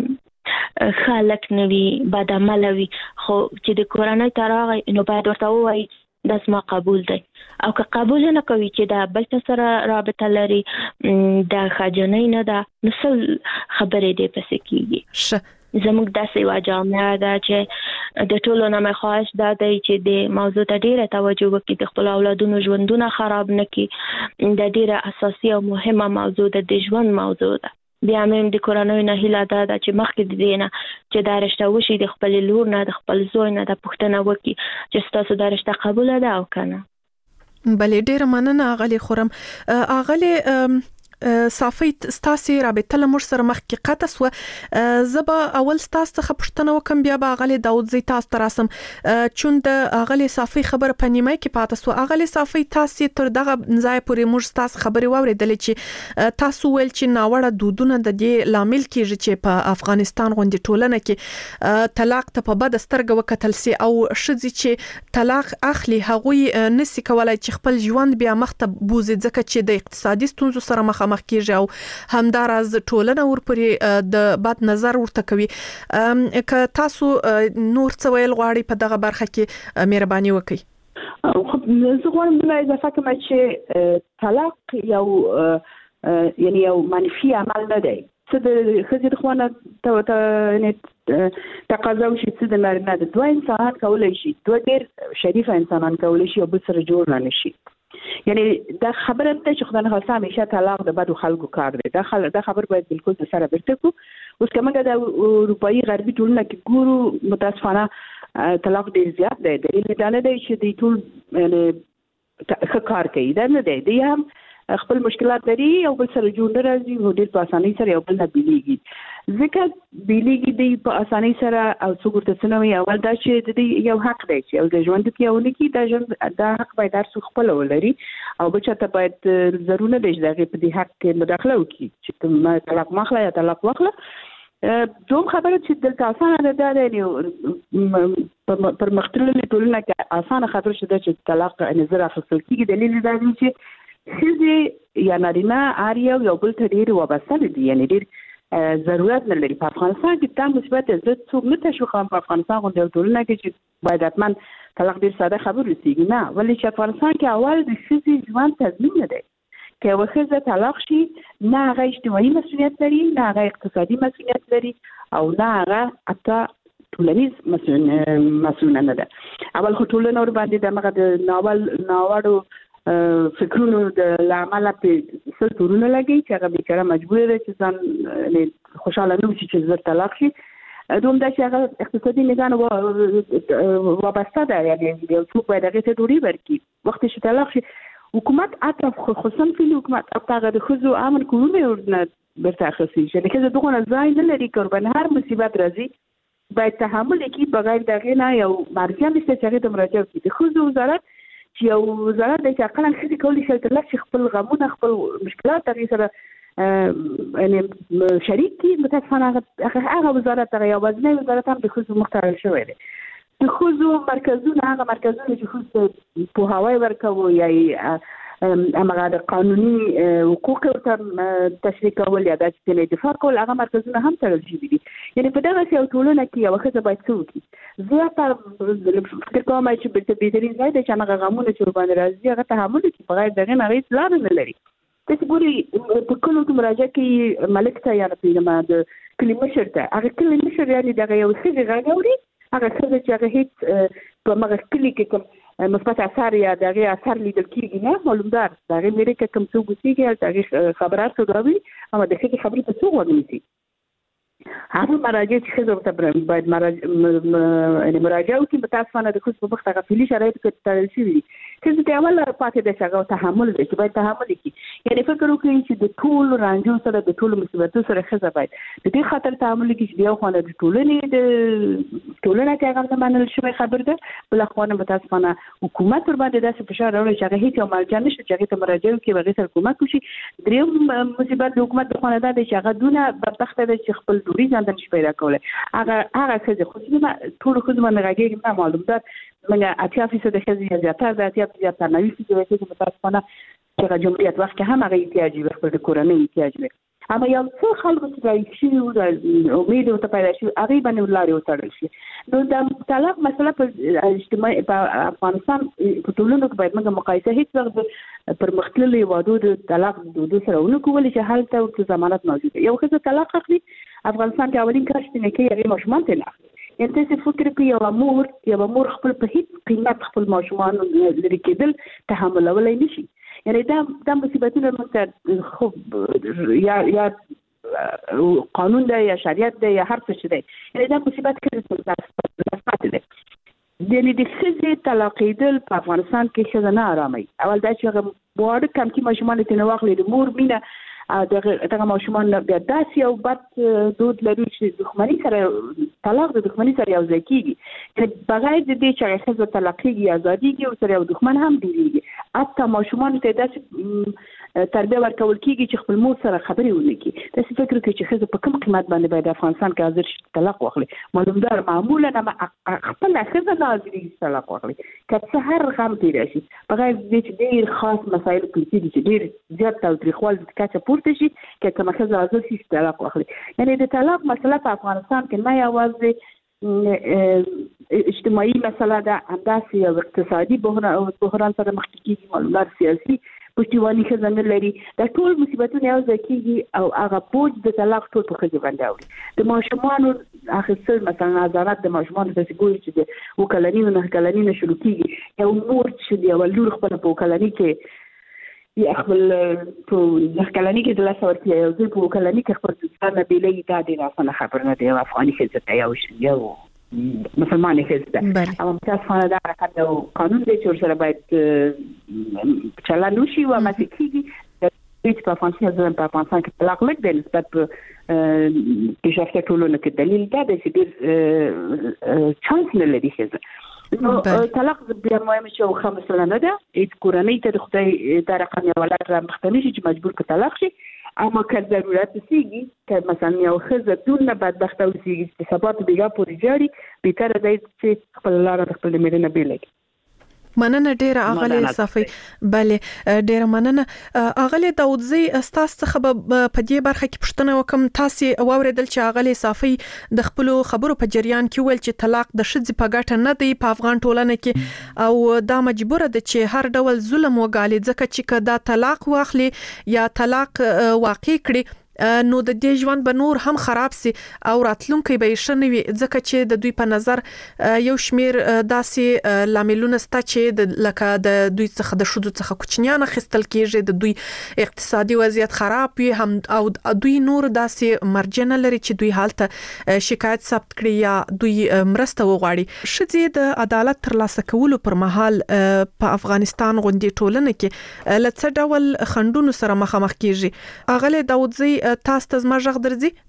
یعنی خلک نه وي بد عمله وي خو چې د کورنۍ ته راغی نو باید ورته ووایي دا زما قبول دی او که قبول نه کوي چې دا بل څه سره رابطه لري دا خجنۍ نه ده نو څه خبرې دې پسې کیږي زموږ داسې یوه جامعه ده چې د ټولو نه مې خواهش دا دی چې د موضوع ته ډیره توجه وکړي د خپلو اولادونو ژوندونه خراب نه کړي دا ډیره اساسي او مهمه موضوع ده د ژوند موضوع ده بیا مې د کورنۍ نه هیله ده چې مخکې د دې نه چې دا رشته وشي د خپل لور نه د خپل زوی نه د پوښتنه وکړي چې ستاسو دا رشته قبوله ده او کنه بلې ډیره مننه اغلی خورم اغلی صافي ستاسي رابطه لمر سره مخ کې قطه سو زبا اول ستاسو څخه پښتنه وکم بیا به اغلی داود زی تاسو تراسم چون د اغلی صافي خبر پنیمه کې پاتې سو اغلی صافي تاسو تر دغه ځای پورې مر تاسو خبري واوریدل چې تاسو ول چې ناوړه دودونه د دې لامل کیږي چې په افغانستان غونډه ټولنه کې طلاق ته په بد سترګه وکتل سي او شذ چې طلاق اخلي هغوی نسی کولای چې خپل ژوند بیا مخته بوزي ځکه چې د اقتصادي ستونزو سره مخ مخ کیږي او همداراز ټولنه ورپورې د بد نظر ورته کوي که تاسو نور څه ویل غواړئ په دغه برخه کې مهرباني وکړئ خو زه غواړم د اضافه کوم چې طلاق یو یعنی یو منفي عمل نه دی څه د ښځې خوانه ته نه تقاضا وشي چې د مرنه د دوه انسانان کولای شي دوه ډېر شریف انسانان کولای شي او بل سره جوړ نه شي یعنی دا خبره ده چې خدای نه خاصه همیشه طلاق د بدو خلکو کار دی دا خل دا خبر باید بالکل سره برته کو اوس کومه د اروپאי غربي ټولنه کې ګورو متاسفانه طلاق ډیر زیات دی دلیل دا نه دی چې د ټول یعنی ښه کار کوي دا نه دی دی هم خپل مشکلات لري او بل سره جوړ نه راځي او ډیر په اسانۍ سره یو بل نه بیلیږي ځکه بیلیږي دی په اسانۍ سره او څوک ورته څنوي اول دا چې د یو حق دی چې او د ژوند کې یو لکه دا ژوند دا حق باید هر څوک خپل ولري او بل څه ته باید ضروري دی چې دغه په دې حق کې مداخله وکړي چې ته طلاق مخله یا طلاق واخله دوم خبره چې دلته اسانه ده دا دی پر مختلفه ټولنه کې اسانه خبره شته چې طلاق نظر اخیستل کیږي دلیل دا دی چې خزي یا نارینه اړیو یو بل ته ډیر وابسته دي یعنی ډیر ضرورت نه لري په افغانستان کې دا مثبت عزت څوک نه تشو خام په افغانستان غونډه ټولنه کې چې باید اتمن طلاق ډیر ساده خبر رسیږي نه ولې چې افغانستان کې اول د خزي ژوند تضمین نه دی که وخزه طلاق شي نه هغه اجتماعي مسؤلیت لري نه هغه اقتصادي مسؤلیت لري او نه هغه اته ټولنیز مسؤلیت نه ده اول خو ټولنه ور باندې دغه د ناول ناوړو فکرونو د لامل په څه تورونه لګي چې هغه بیکاره مجبور دي چې ځان خوشاله نه وي چې زر طلاق شي دوم دا چې هغه اقتصادي نظام وابسته ده یعنی یو څوک باید هغه ته ډوډۍ ورکړي وخت چې طلاق شي حکومت اطراف خصوصا په حکومت هغه د خزو امن کوونه ورنه برته اخلي چې لکه دغه ځای نه لري قربان هر مصیبت راځي باید تحمل وکړي بغیر دغه نه یو مرجع مست چې د مراجعه کوي د خزو وزارت چې یو وزارت د عقلان خې کولی شي تر لږ خپل غمونه خپل مشکلات ترې سره یعنی شریک کی متاسفانه هغه وزارت هغه یوازینی وزارت هم د خصوص مختار شوی دی د خصوص مرکزونه هغه مرکزونه چې خصوص په هواي ورکوي یا امغه د قانوني حقوق او تشریح کول یا د دفاع کول هغه مرکزونه هم تړل شوي دي. یعنی په دغه یو ټولنه کې یو ښځه باید څه وکړي. زه په فکر کوم چې په بهترین ځای دی چې هغه غمونه چې ورباندې راځي هغه تحمل کړي، بغیر دغه نه هیڅ لار نه لري. تاسو ګوري په کلو کې مراجعه کوي ملک ته یا پیغام د کلمه شرطه هغه کلمه شرطه یعنی دغه یو څه غاړي هغه څه چې هغه هیڅ په مغه کلی کې کوم مثبت اثر یا دغه اثر لیدل کېږي نه معلومدار دغه مېره کې کوم څه ګوتېږي دغه خبرات کوي اما دغه خبرې په څو ورنيسي هغه مراجعه چې خزر ته باید مراجعه یعنی مراجعه وکړي په تاسو باندې د خصوص په وخت هغه فعلی شرایط کې تړل شوی چې د اول پاتې د شغو تحمل دي چې باید تحمل وکړي. یعنی فکر وکړئ چې د ټول رانجو سره د ټول مصیبتو سره خزر باید د دې خاطر تحمل وکړي چې یو خانه د ټولنې د ټولنې کې هغه نه منل شوی خبر ده، بل خو په تاسو باندې حکومت ور باندې داسې فشار راوړي چې هغه هیڅ مرجع نشي چې هغه ته مراجعه وکړي بغیر سره حکومت وشي. دریم مصیبت د حکومت د خانه ده چې هغه دونه بدبخت ده چې خپل دوری ځان نشي پیدا کولای. هغه هغه څه خو چې ټول خو زما نه راګي نه معلوم ده منګه اتیا فیصد د خزي زیاتره د اتیا فیصد تر نوي فیصد چې متاسفانه چې جمهوریت وخت هم هغه احتیاجي خپل کورنۍ احتیاج لري. اما یو څه خلکو چې راځي او د امید او ته پیدا شي هغه باندې ولاري وتړل شي. نو د طلاق مسله په اجتماعي په افغانستان په ټولنو کې باید موږ مقایسه هیڅ وخت پر مختللي وادو د طلاق د دوه سره ونکول چې حالت او ضمانت موجوده. یو څه طلاق اخلي افغانستان کې اولین کار چې نه کوي هغه ماشومان ته نه اخلي. یعنی تاسو فکر کوئ یو امور یو امور خپل په هیڅ قیمت خپل ماشومان لري کېدل تحمل ولای نشي. یعنی دا د مصیبتونو مونږ خو یا یا قانون دی یا شریعت دی یا هر څه دی. یعنی دا مصیبت کې څه دی یعنی د ښځې طلاقېدل په افغانستان کې ښځه نه آرامي. اول دا چې هغه واړه کم کې ماشومان ته نه واخلي د مور مینه دغه دغه ماشومان بیا داسې یو بد دود لري چې دښمنۍ سره طلاق د دښمنۍ سره یو ځای کېږي. یعنی بغیر د دې چې ښځه طلاقېږي ازادېږي او سره یو دښمن هم ډېرېږي. حتی ماشومانو ته داسې تربیه ورکول کېږي چې خپل مور سره خبرې ونه کړي. داسې فکر کوي چې ښځه په کوم قیمت باندې باید افغانستان کې حاضر شي طلاق واخلي. معلومدار معمولا خپل ښځه نه حاضرېږي طلاق واخلي که څه هر غم تېری شي بغیر د دې چې ډېر خاص مسایل کوم کېږي چې ډېر زیات تاوتریخوالي د کچه پورته شي که کومه ښځه حاضر شي طلاق واخلي. یعنی د طلاق مسله په افغانستان کې نه یوازې اجتماعي مسله ده، همداسې یو اقتصادي بحران سره مخ کېږي، معلومات سیاسي پشتیباني ښځه نه لري. دا ټول مصیبتونه یو ځای کېږي او هغه بوج د طلاق ټول په ښځې باندې اوري. د ماشومانو اخیستل مثلا ازارت د ماشومانو داسې ګوري چې د اوه کلنۍ نه نهه کلنۍ نه شروع کېږي. یو مور چې د یوه لور خپله په اوه کلنۍ کې یا خپل په نهه کلنۍ کې د لاسه ورکړي یو ځل په اوه کلنۍ کې خپل ځان نه بېلوي، دا ډېره اسانه خبره نه ده. یو افغاني ښځه ته یو یو مسلمان ښځه ده اما متاسفانه دا حرکت یو قانون دی چې ورسره باید چلند وشي او عملي کېږي. هیڅ په افغانستان په افغانستان کې طلاق لږ دی نسبت په پیشرفته ټولنو کې. دلیل دا دی چې ډېر چانس نه لري ښځه. نو طلاق بیا مهم چې یو ښه مسله نه ده. هیڅ کورنۍ ته د خدای دا رقم یو ولاد رامخته نه شي چې مجبور په طلاق شي. اما که ضرورت وسیږي که مثلا یو ښځه دونه بدبخته وسیږي چې سبا ته بیګا پورې جاړي بهتره دی چې خپل لاره د خپل مېرمنې نه بېلوي. مننه ډیره اغلی صافي. بله ډیره مننه اغلی داودزی استاد څخه په دې برخه کې پوښتنه وکم. تاسو واوریدل چې اغلی صافي د خپل خبرو په جریان کې ویل چې طلاق د ښځې په ګټه نه دی په افغان ټولنه کې او دا مجبوره ده چې هر ډول ظلم وګالي ځکه چې که دا طلاق واخلي یا طلاق واقع کړي نو د دې ژوند به نور هم خراب سي او راتلونکي به یې ښه نه وي ځکه چې د دوی په نظر یو شمیر داسې لاملونه سته چې لکه د دوی څخه د ښځو څخه کوچنیان اخیستل کېږي، د دوی اقتصادي وضعیت خراب وي هم او دوی نور داسې مرجع نه لري چې دوی هلته شکایت ثبت کړي یا دوی مرسته وغواړي. ښځې د عدالت ترلاسه کولو پر مهال په افغانستان غوندې ټولنه کې له څه ډول خنډونو سره مخامخ کېږي؟ اغلی داودزی تاسو ته زما غږ درځي؟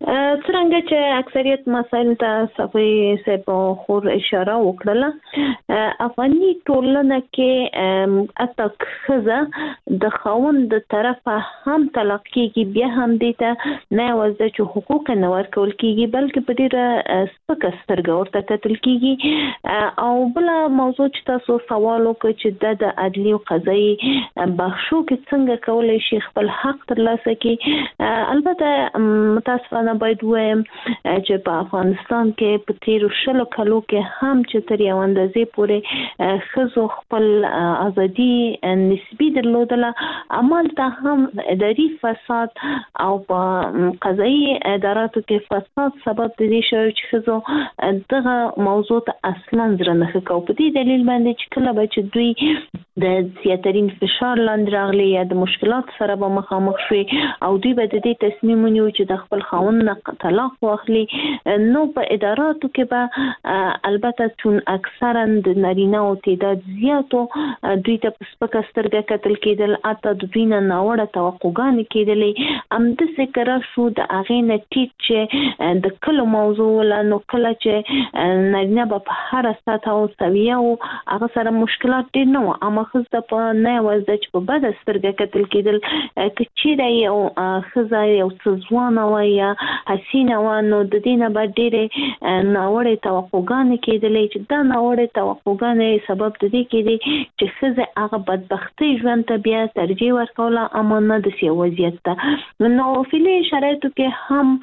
څنګه چې اکثریت مسایل ته صفوي سپو خور اشاره وکړه افغاني ټولنه کې اتک خزه د خاوند د طرفه هم طلاق کیږي بیا هم دیته نه وځي چې حقوق نه ورکول کیږي بلکې په ډیره سپکه سترګه ورته کتل کیږي او بل موضوع چې تاسو سوال وکړئ چې د عدلي او قضایي بخښو کې څنګه کولای شي خپل حق ترلاسه کړي البته متاسفانه باید وایم چې په افغانستان کې په تیرو شلو کلو کې هم چې تر یو اندازې پورې ښځو خپل ازادي نسبي درلودله عمل ته هم اداري فساد او په قضایي اداراتو کې فساد سبب د دې شوی چې ښځو دغه موضوع ته اصلا زړه نه ښه کوي په دې دلیل باندې چې کله به چې دوی د زیاترین فشار لاندې راغلي یا د مشکلات سره به مخامخ شوي او دوی به د دې تصمیم ونیوي چې د خپل خاوند نه طلاق واخلي نو په اداراتو کې به البته چون اکثرا د نارینه او تعداد زیاتو دوی ته په سپکه سترګه کتل کېدل اته د دوی نه ناوړه توقعګانې کېدلې همداسې که راشو د هغې نه ټیټ چې د کلو موضوع وله نو کله چې نارینه به په هره سطحه او سویه و هغه سره مشکلات ډېر نه وو اما ښځه په نه یوازې چې په بده سترګه کتل کېدل که چېرې یو ښځه یو څه ځوانه وه یا حسینه وه نو د دې نه به ډېرې ناوړې توقعګانې کېدلې چې دا ناوړې توقعګانې سبب د دې کېدې چې ښځې هغه بدبختۍ ژوند ته بیا ترجیح ورکوله اما نه داسې یو وضعیت ته نو فعلي شرایطو کې هم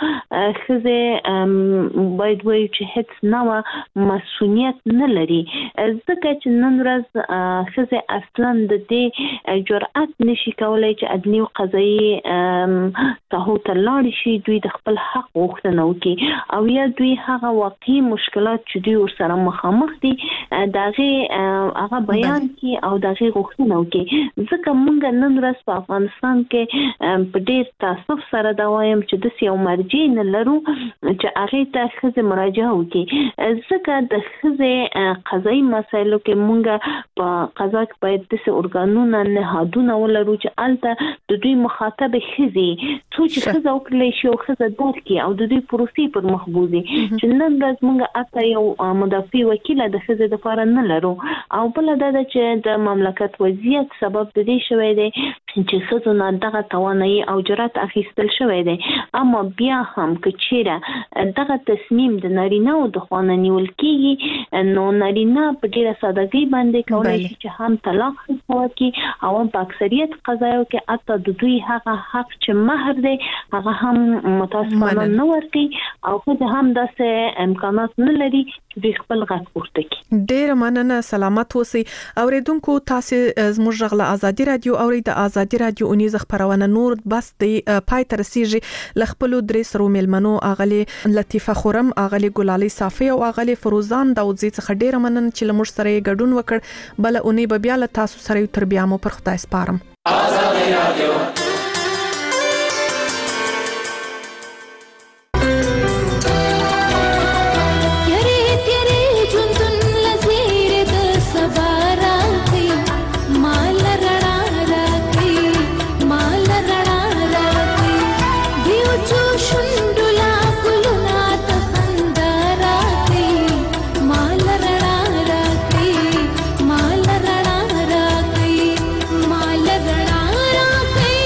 ښځې باید وایو چې هېڅ نوع مسؤلیت نه لري ځکه چې نن ورځ ښځې اصلا د دې جرأت نشي کولی چې عدلي او قضایي ساحو ته لاړې شي دوی د خپل حق غوښتنه وکړي او یا دوی هغه واقعي مشکلات چې دوی ورسره مخامخ دي د هغې هغه بیان کړي او د هغې غوښتنه وکړي ځکه موږ نن ورځ په افغانستان کې په ډېر تاسف سره دا وایم چې داسې یو مرجع نه لرو چې هغې ته ښځې مراجعه وکړي ځکه د ښځې قضایي مسایلو کې موږ په قضا کې باید داسې ارګانونه نهادونه ولرو چې هلته د دوی مخاطب ښځې څو چې ښځه وکړلی شي او ښځه درک کړي او د دوی پروسې پر مخ بوځي چې نن ورځ موږ اته یو مدافع وکیله د ښځې دپاره نه لرو او بله دا ده چې د مملکت وضعیت سبب د دې شوی دی چې ښځو نه دغه توانایي او جرأت اخیستل شوی دی اما بیا هم که چیرې دغه تصمیم د نارینه‌و د خوا نه نیول کېږي نو نارینه په ډېره سادهګۍ باندې کولی شي چې هم طلاق ورکړي او هم په اکثریت قضایو کې حتی د دوی هغه حق چې مهر دی هغه هم متاسفانه نه ورکړي او ښځې هم داسې امکانات نه لري چې دوی خپل غږ پورته کړي. ډېره مننه سلامت اوسئ اورېدونکو تاسې زموږ غږ له ازادي راډیو اورئ د ازادي راډیو اونیزه خپرونه نور بس د پای ته رسیږي له خپلو درې سرو میلمنو اغلي لطیفه خورم اغلي ګلالي صافي او اغلي فروزان داودزي څخه ډېره مننه چې له موږ سره ګډون وکړ بل اونۍ به بیا له تاسو سره تر بیا مو پر خدای سپارم. ازادي راډیو माल रड़ा राखी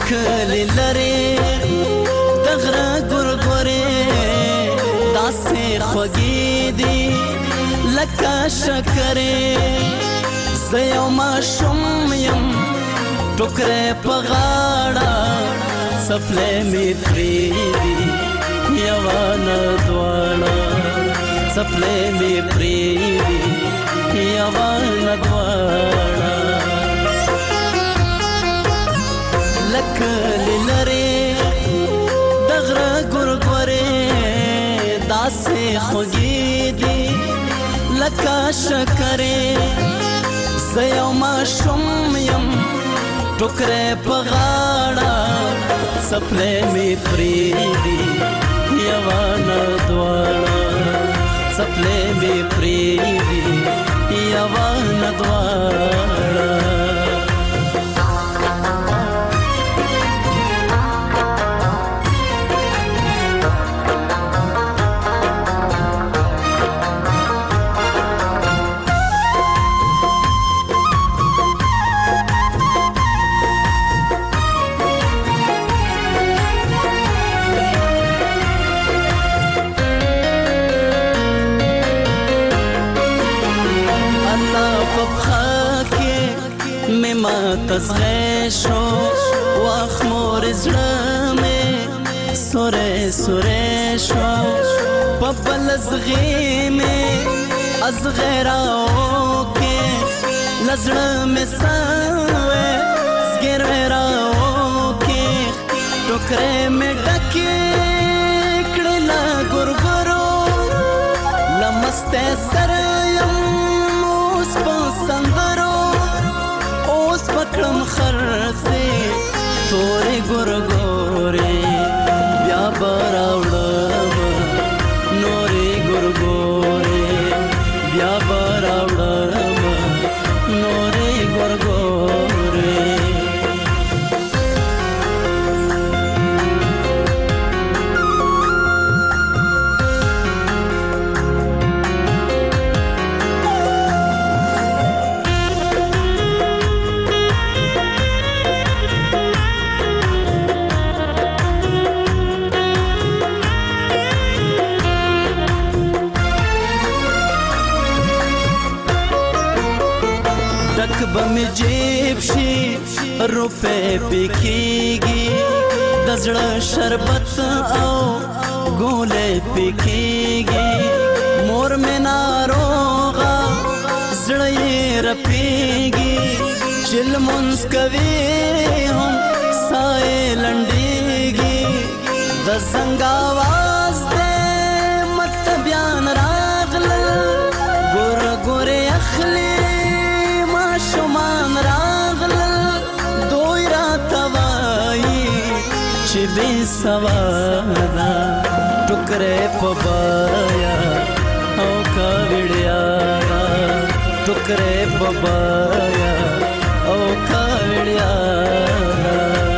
لکلی لری دغره ګورګورې داسې خوږې دي لکه شکرې زه یو ماشوم یم ټوکرې په غاړه څپلۍ مې پرېږدي یوه نه دواړه څپلۍ مې پرېږدي یوه نه دواړه لکلی لری دغره ګورګورې داسې خوږې دي لکه شکرې زه یو ماشوم یم ټوکرې په غاړه څپلۍ مې پرېږدي یوه نه دواړه څپلۍ مې پرېږدي یوه نه دواړه تزغی شو واخ مور زړه مې سورې سورې شو په بل زغی مې ازغی راوکې لزړه مې سوې زګیروی راوکې ټوکرې مې ډکې کړې له ګورګورو لمستې سره یم اوس په سندرو پکړم خرڅې تورې ګورګورې بیا به راوړم نورې ګورګورې بیا به راوړم نورې ګورګورې بمی جیب شي روپے پکېږي د زړه شربت او ګولې پکېږي مور مې ناروغه زړه یې رپېږي چې لمونځ کوي هم ساه یې لنډېږي د زنګ اواز دی مکتبیان راغلل ګوره ګورې اخلي شمان راغلل دوی راته وایي چې بې سواده ټوکرې په بایا او کاوړیانا ټوکرې په بایا او کاوړیانا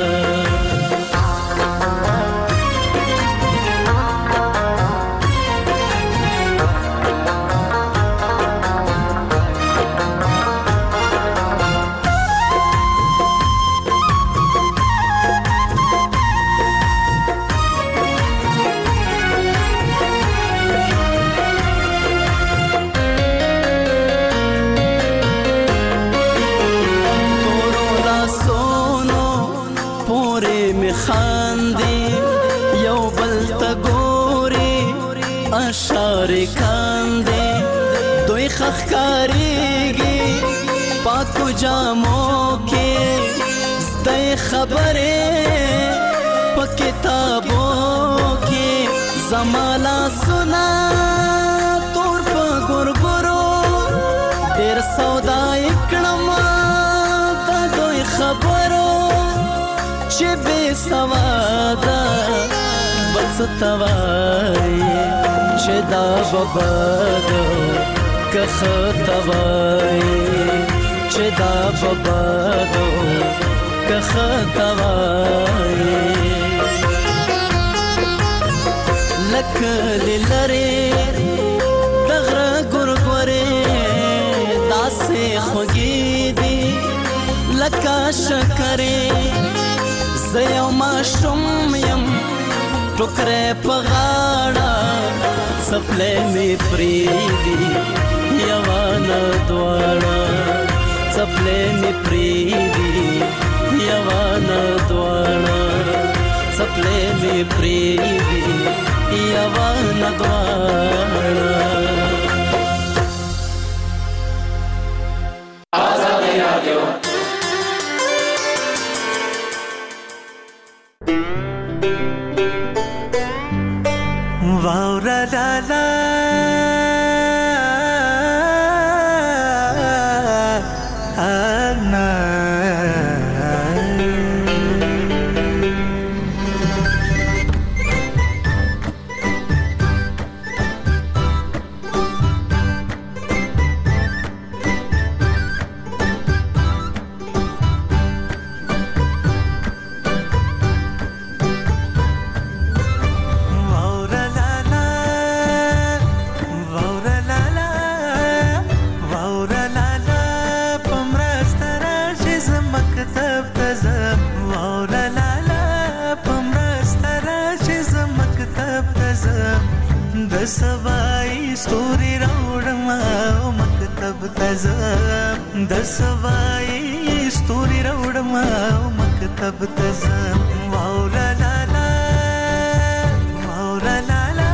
اشارې کاندې دوی خښکارېږي پاکو جامو کې زده خبرې په کتابو کې زما لاسونه تور په ګورګورو ډېر سودا یې کړم د دوی خبرو چې بې سواده بل څه ته وایي چې دا به بدو که ښه ته وایي چې دا به بدو که ښه ته وایي لکلی لری دغره ګورګورې داسې خوږې دي لکه شکرې زه یو ماشوم یم ټوکرې په غاړه څپلۍ مې پرېږدي یوه نه دواړه څپلۍ مې پرېږدي یوه نه دواړه څپلۍ مې پرېږدي یوه نه دواړه آزادي رادیو واورا لا لا انا सवाई स्टोरी राउडमा मकतब तज़म द सवाई स्टोरी राउडमा मकतब तज़म वाउला ला ला वाउला ला ला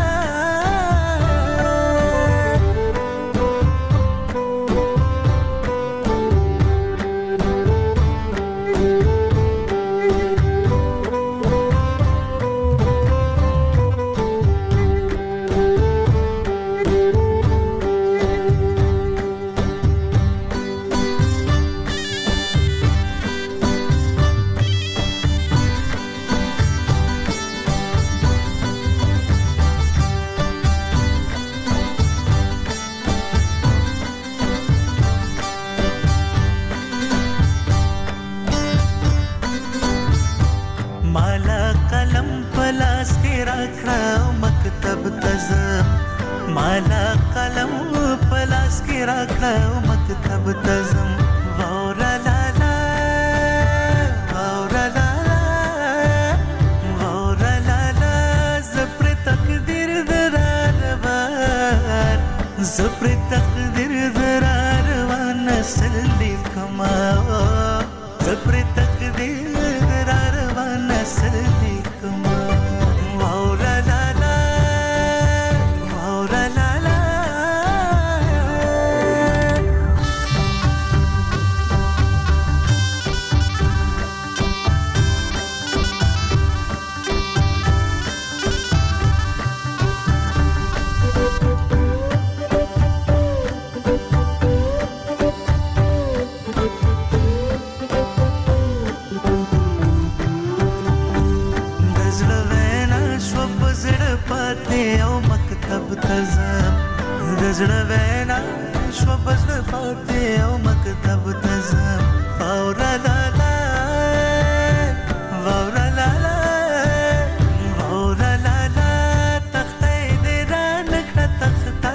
माला कलम पलास के रखा मकतब तज़म वाउरा ला ला वाउरा ला ला वाउरा ला ला ज़प्र तकदीर दरारवार ज़प्र तकदीर दरारवार नस्ल लिखमा ज़प्र तकदीर दरारवार नस्ल लिखमा वाउरा ला زړه وینا شو بس پاتې او مکتب تزم واورا لا لا واورا لا لا واورا لا لا تخته دې را نکړه تخته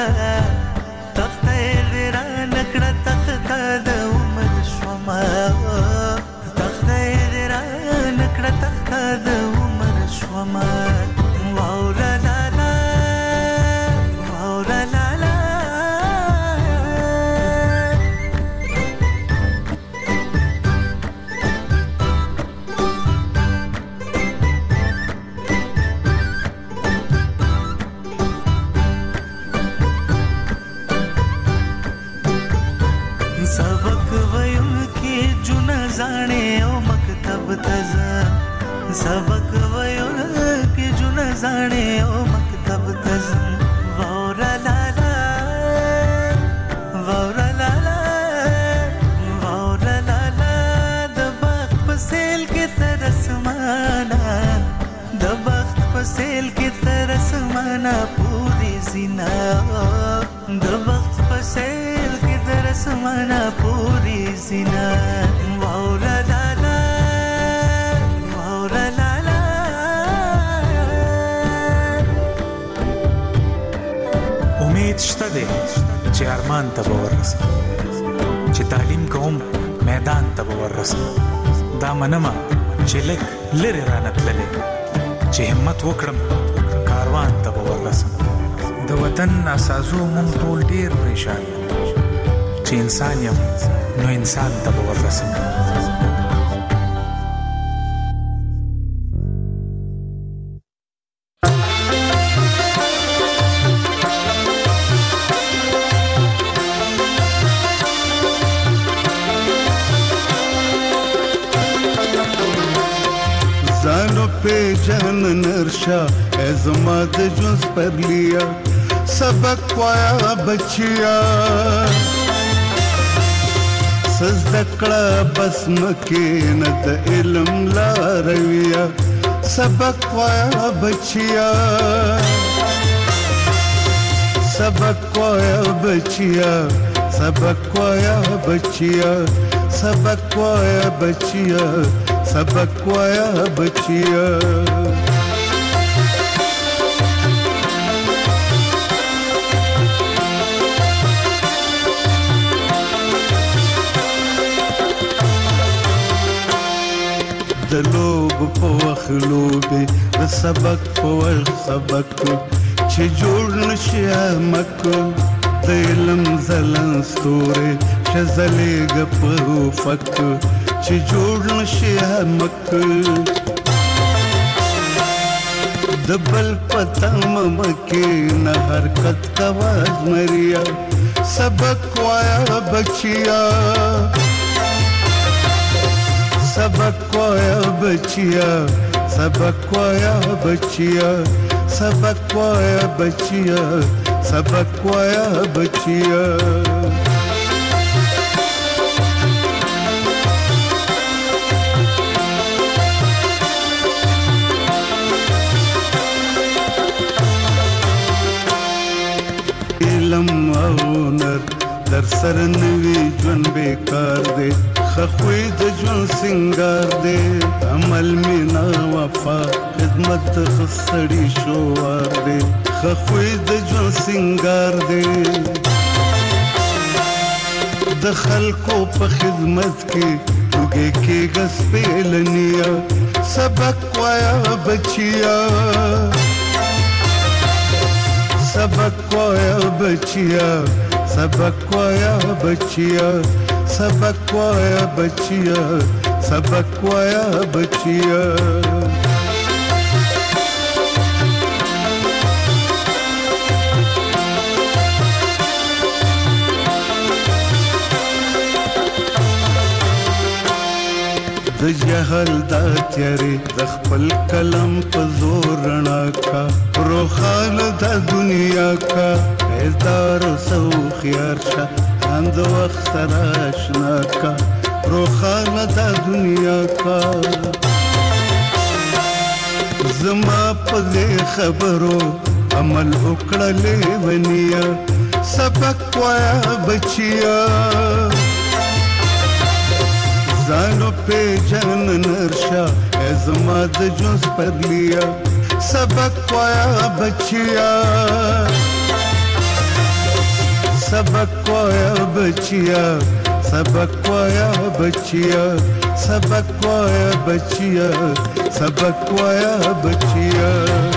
تخته دې را نکړه تخته د عمر شوما تخته دې را نکړه تخته د عمر شوما واورا لا सबक वयो के जुन जाने ओ मकतब तज़म वाउरा ला ला वाउरा ला ला वाउरा ला ला द बख्त पसेल के तरसमाना द बख्त पसेल के तरसमाना पूरी ज़िना द बख्त पसेल के तरसमाना पूरी ज़िना वाउरा ला ला شته دی چې ارمان ته به ورسم چې تعلیم کوم میدان ته به ورسم دا منمه چې لږ لرې رانه تللې، چې همت وکړم کاروان ته به ورسم. د وطن ناسازو مونږ ټول ډېر پریشان یم، چې انسان یم نو انسان ته به ورسم. पे जन नरशा एज़माद जुज़ पर लिया सबक पाया बचिया सजदकड़ा बस मकीनत इल्म ला रविया सबक पाया बचिया सबक पाया बचिया सबक पाया बचिया सबक पाया बचिया सबक पाया बचिया. दलोब पोख लोबे सबक पोल सबक च जोड़न श्यामक दिलम जलन सूरे शजले गपो फक च जोड़न श्यामक दबल पतम मके न हरकत कवाज मरिया सबक वाया बचिया सबक वाया बचिया सबक वाया बचिया सबक वाया बचिया सबक वाया बचिया. इल्म औनर दर सरनवी जन बेकार दे खख्वीद जन सिंगार दे अमल में ना वफा खिदमत खसड़ी शोवार दे खख्वीद जन सिंगार दे दखल को प खिदमत की उगे के गस पे लनिया सबक वाया बचिया सबक वाया बचिया सबक वाया बचिया सबक वाया बचिया सबक वाया बचिया. द जहल दा त्यारे द खपल कलम पे जोर रना का रोखान दा दुनिया का एदार सौ खियार शा अंद वक्त तराशना का रोखान दा दुनिया का जमा पदे खबरों अमल उकड़ा ले बनिया सबक वाया बचिया जानो पे जन नरशा एज़माद जुज़ पर लिया सबक वाया बचिया सबक वाया बचिया सबक वाया बचिया सबक वाया बचिया सबक वाया बचिया.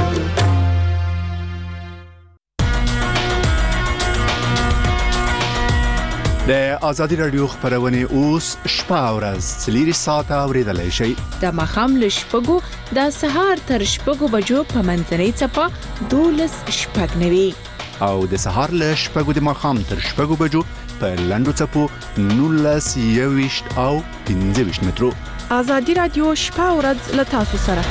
د آزادی رادیو خبرونه اوس شپه ورځ څلوري ساعته اوریدلای شئ. د مخام لشپګو د سهار تر شپګو بجو په منځنۍ چپا دولس شپږ نوي او د سهار لشپګو د مخام تر شپګو بجو په لندو چپو نولس یويشت او پنځه ویشت مترو. آزادی رادیو شپه ورځ له تاسو سره.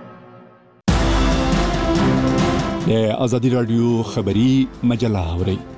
د آزادی رادیو خبری مجله اورئ.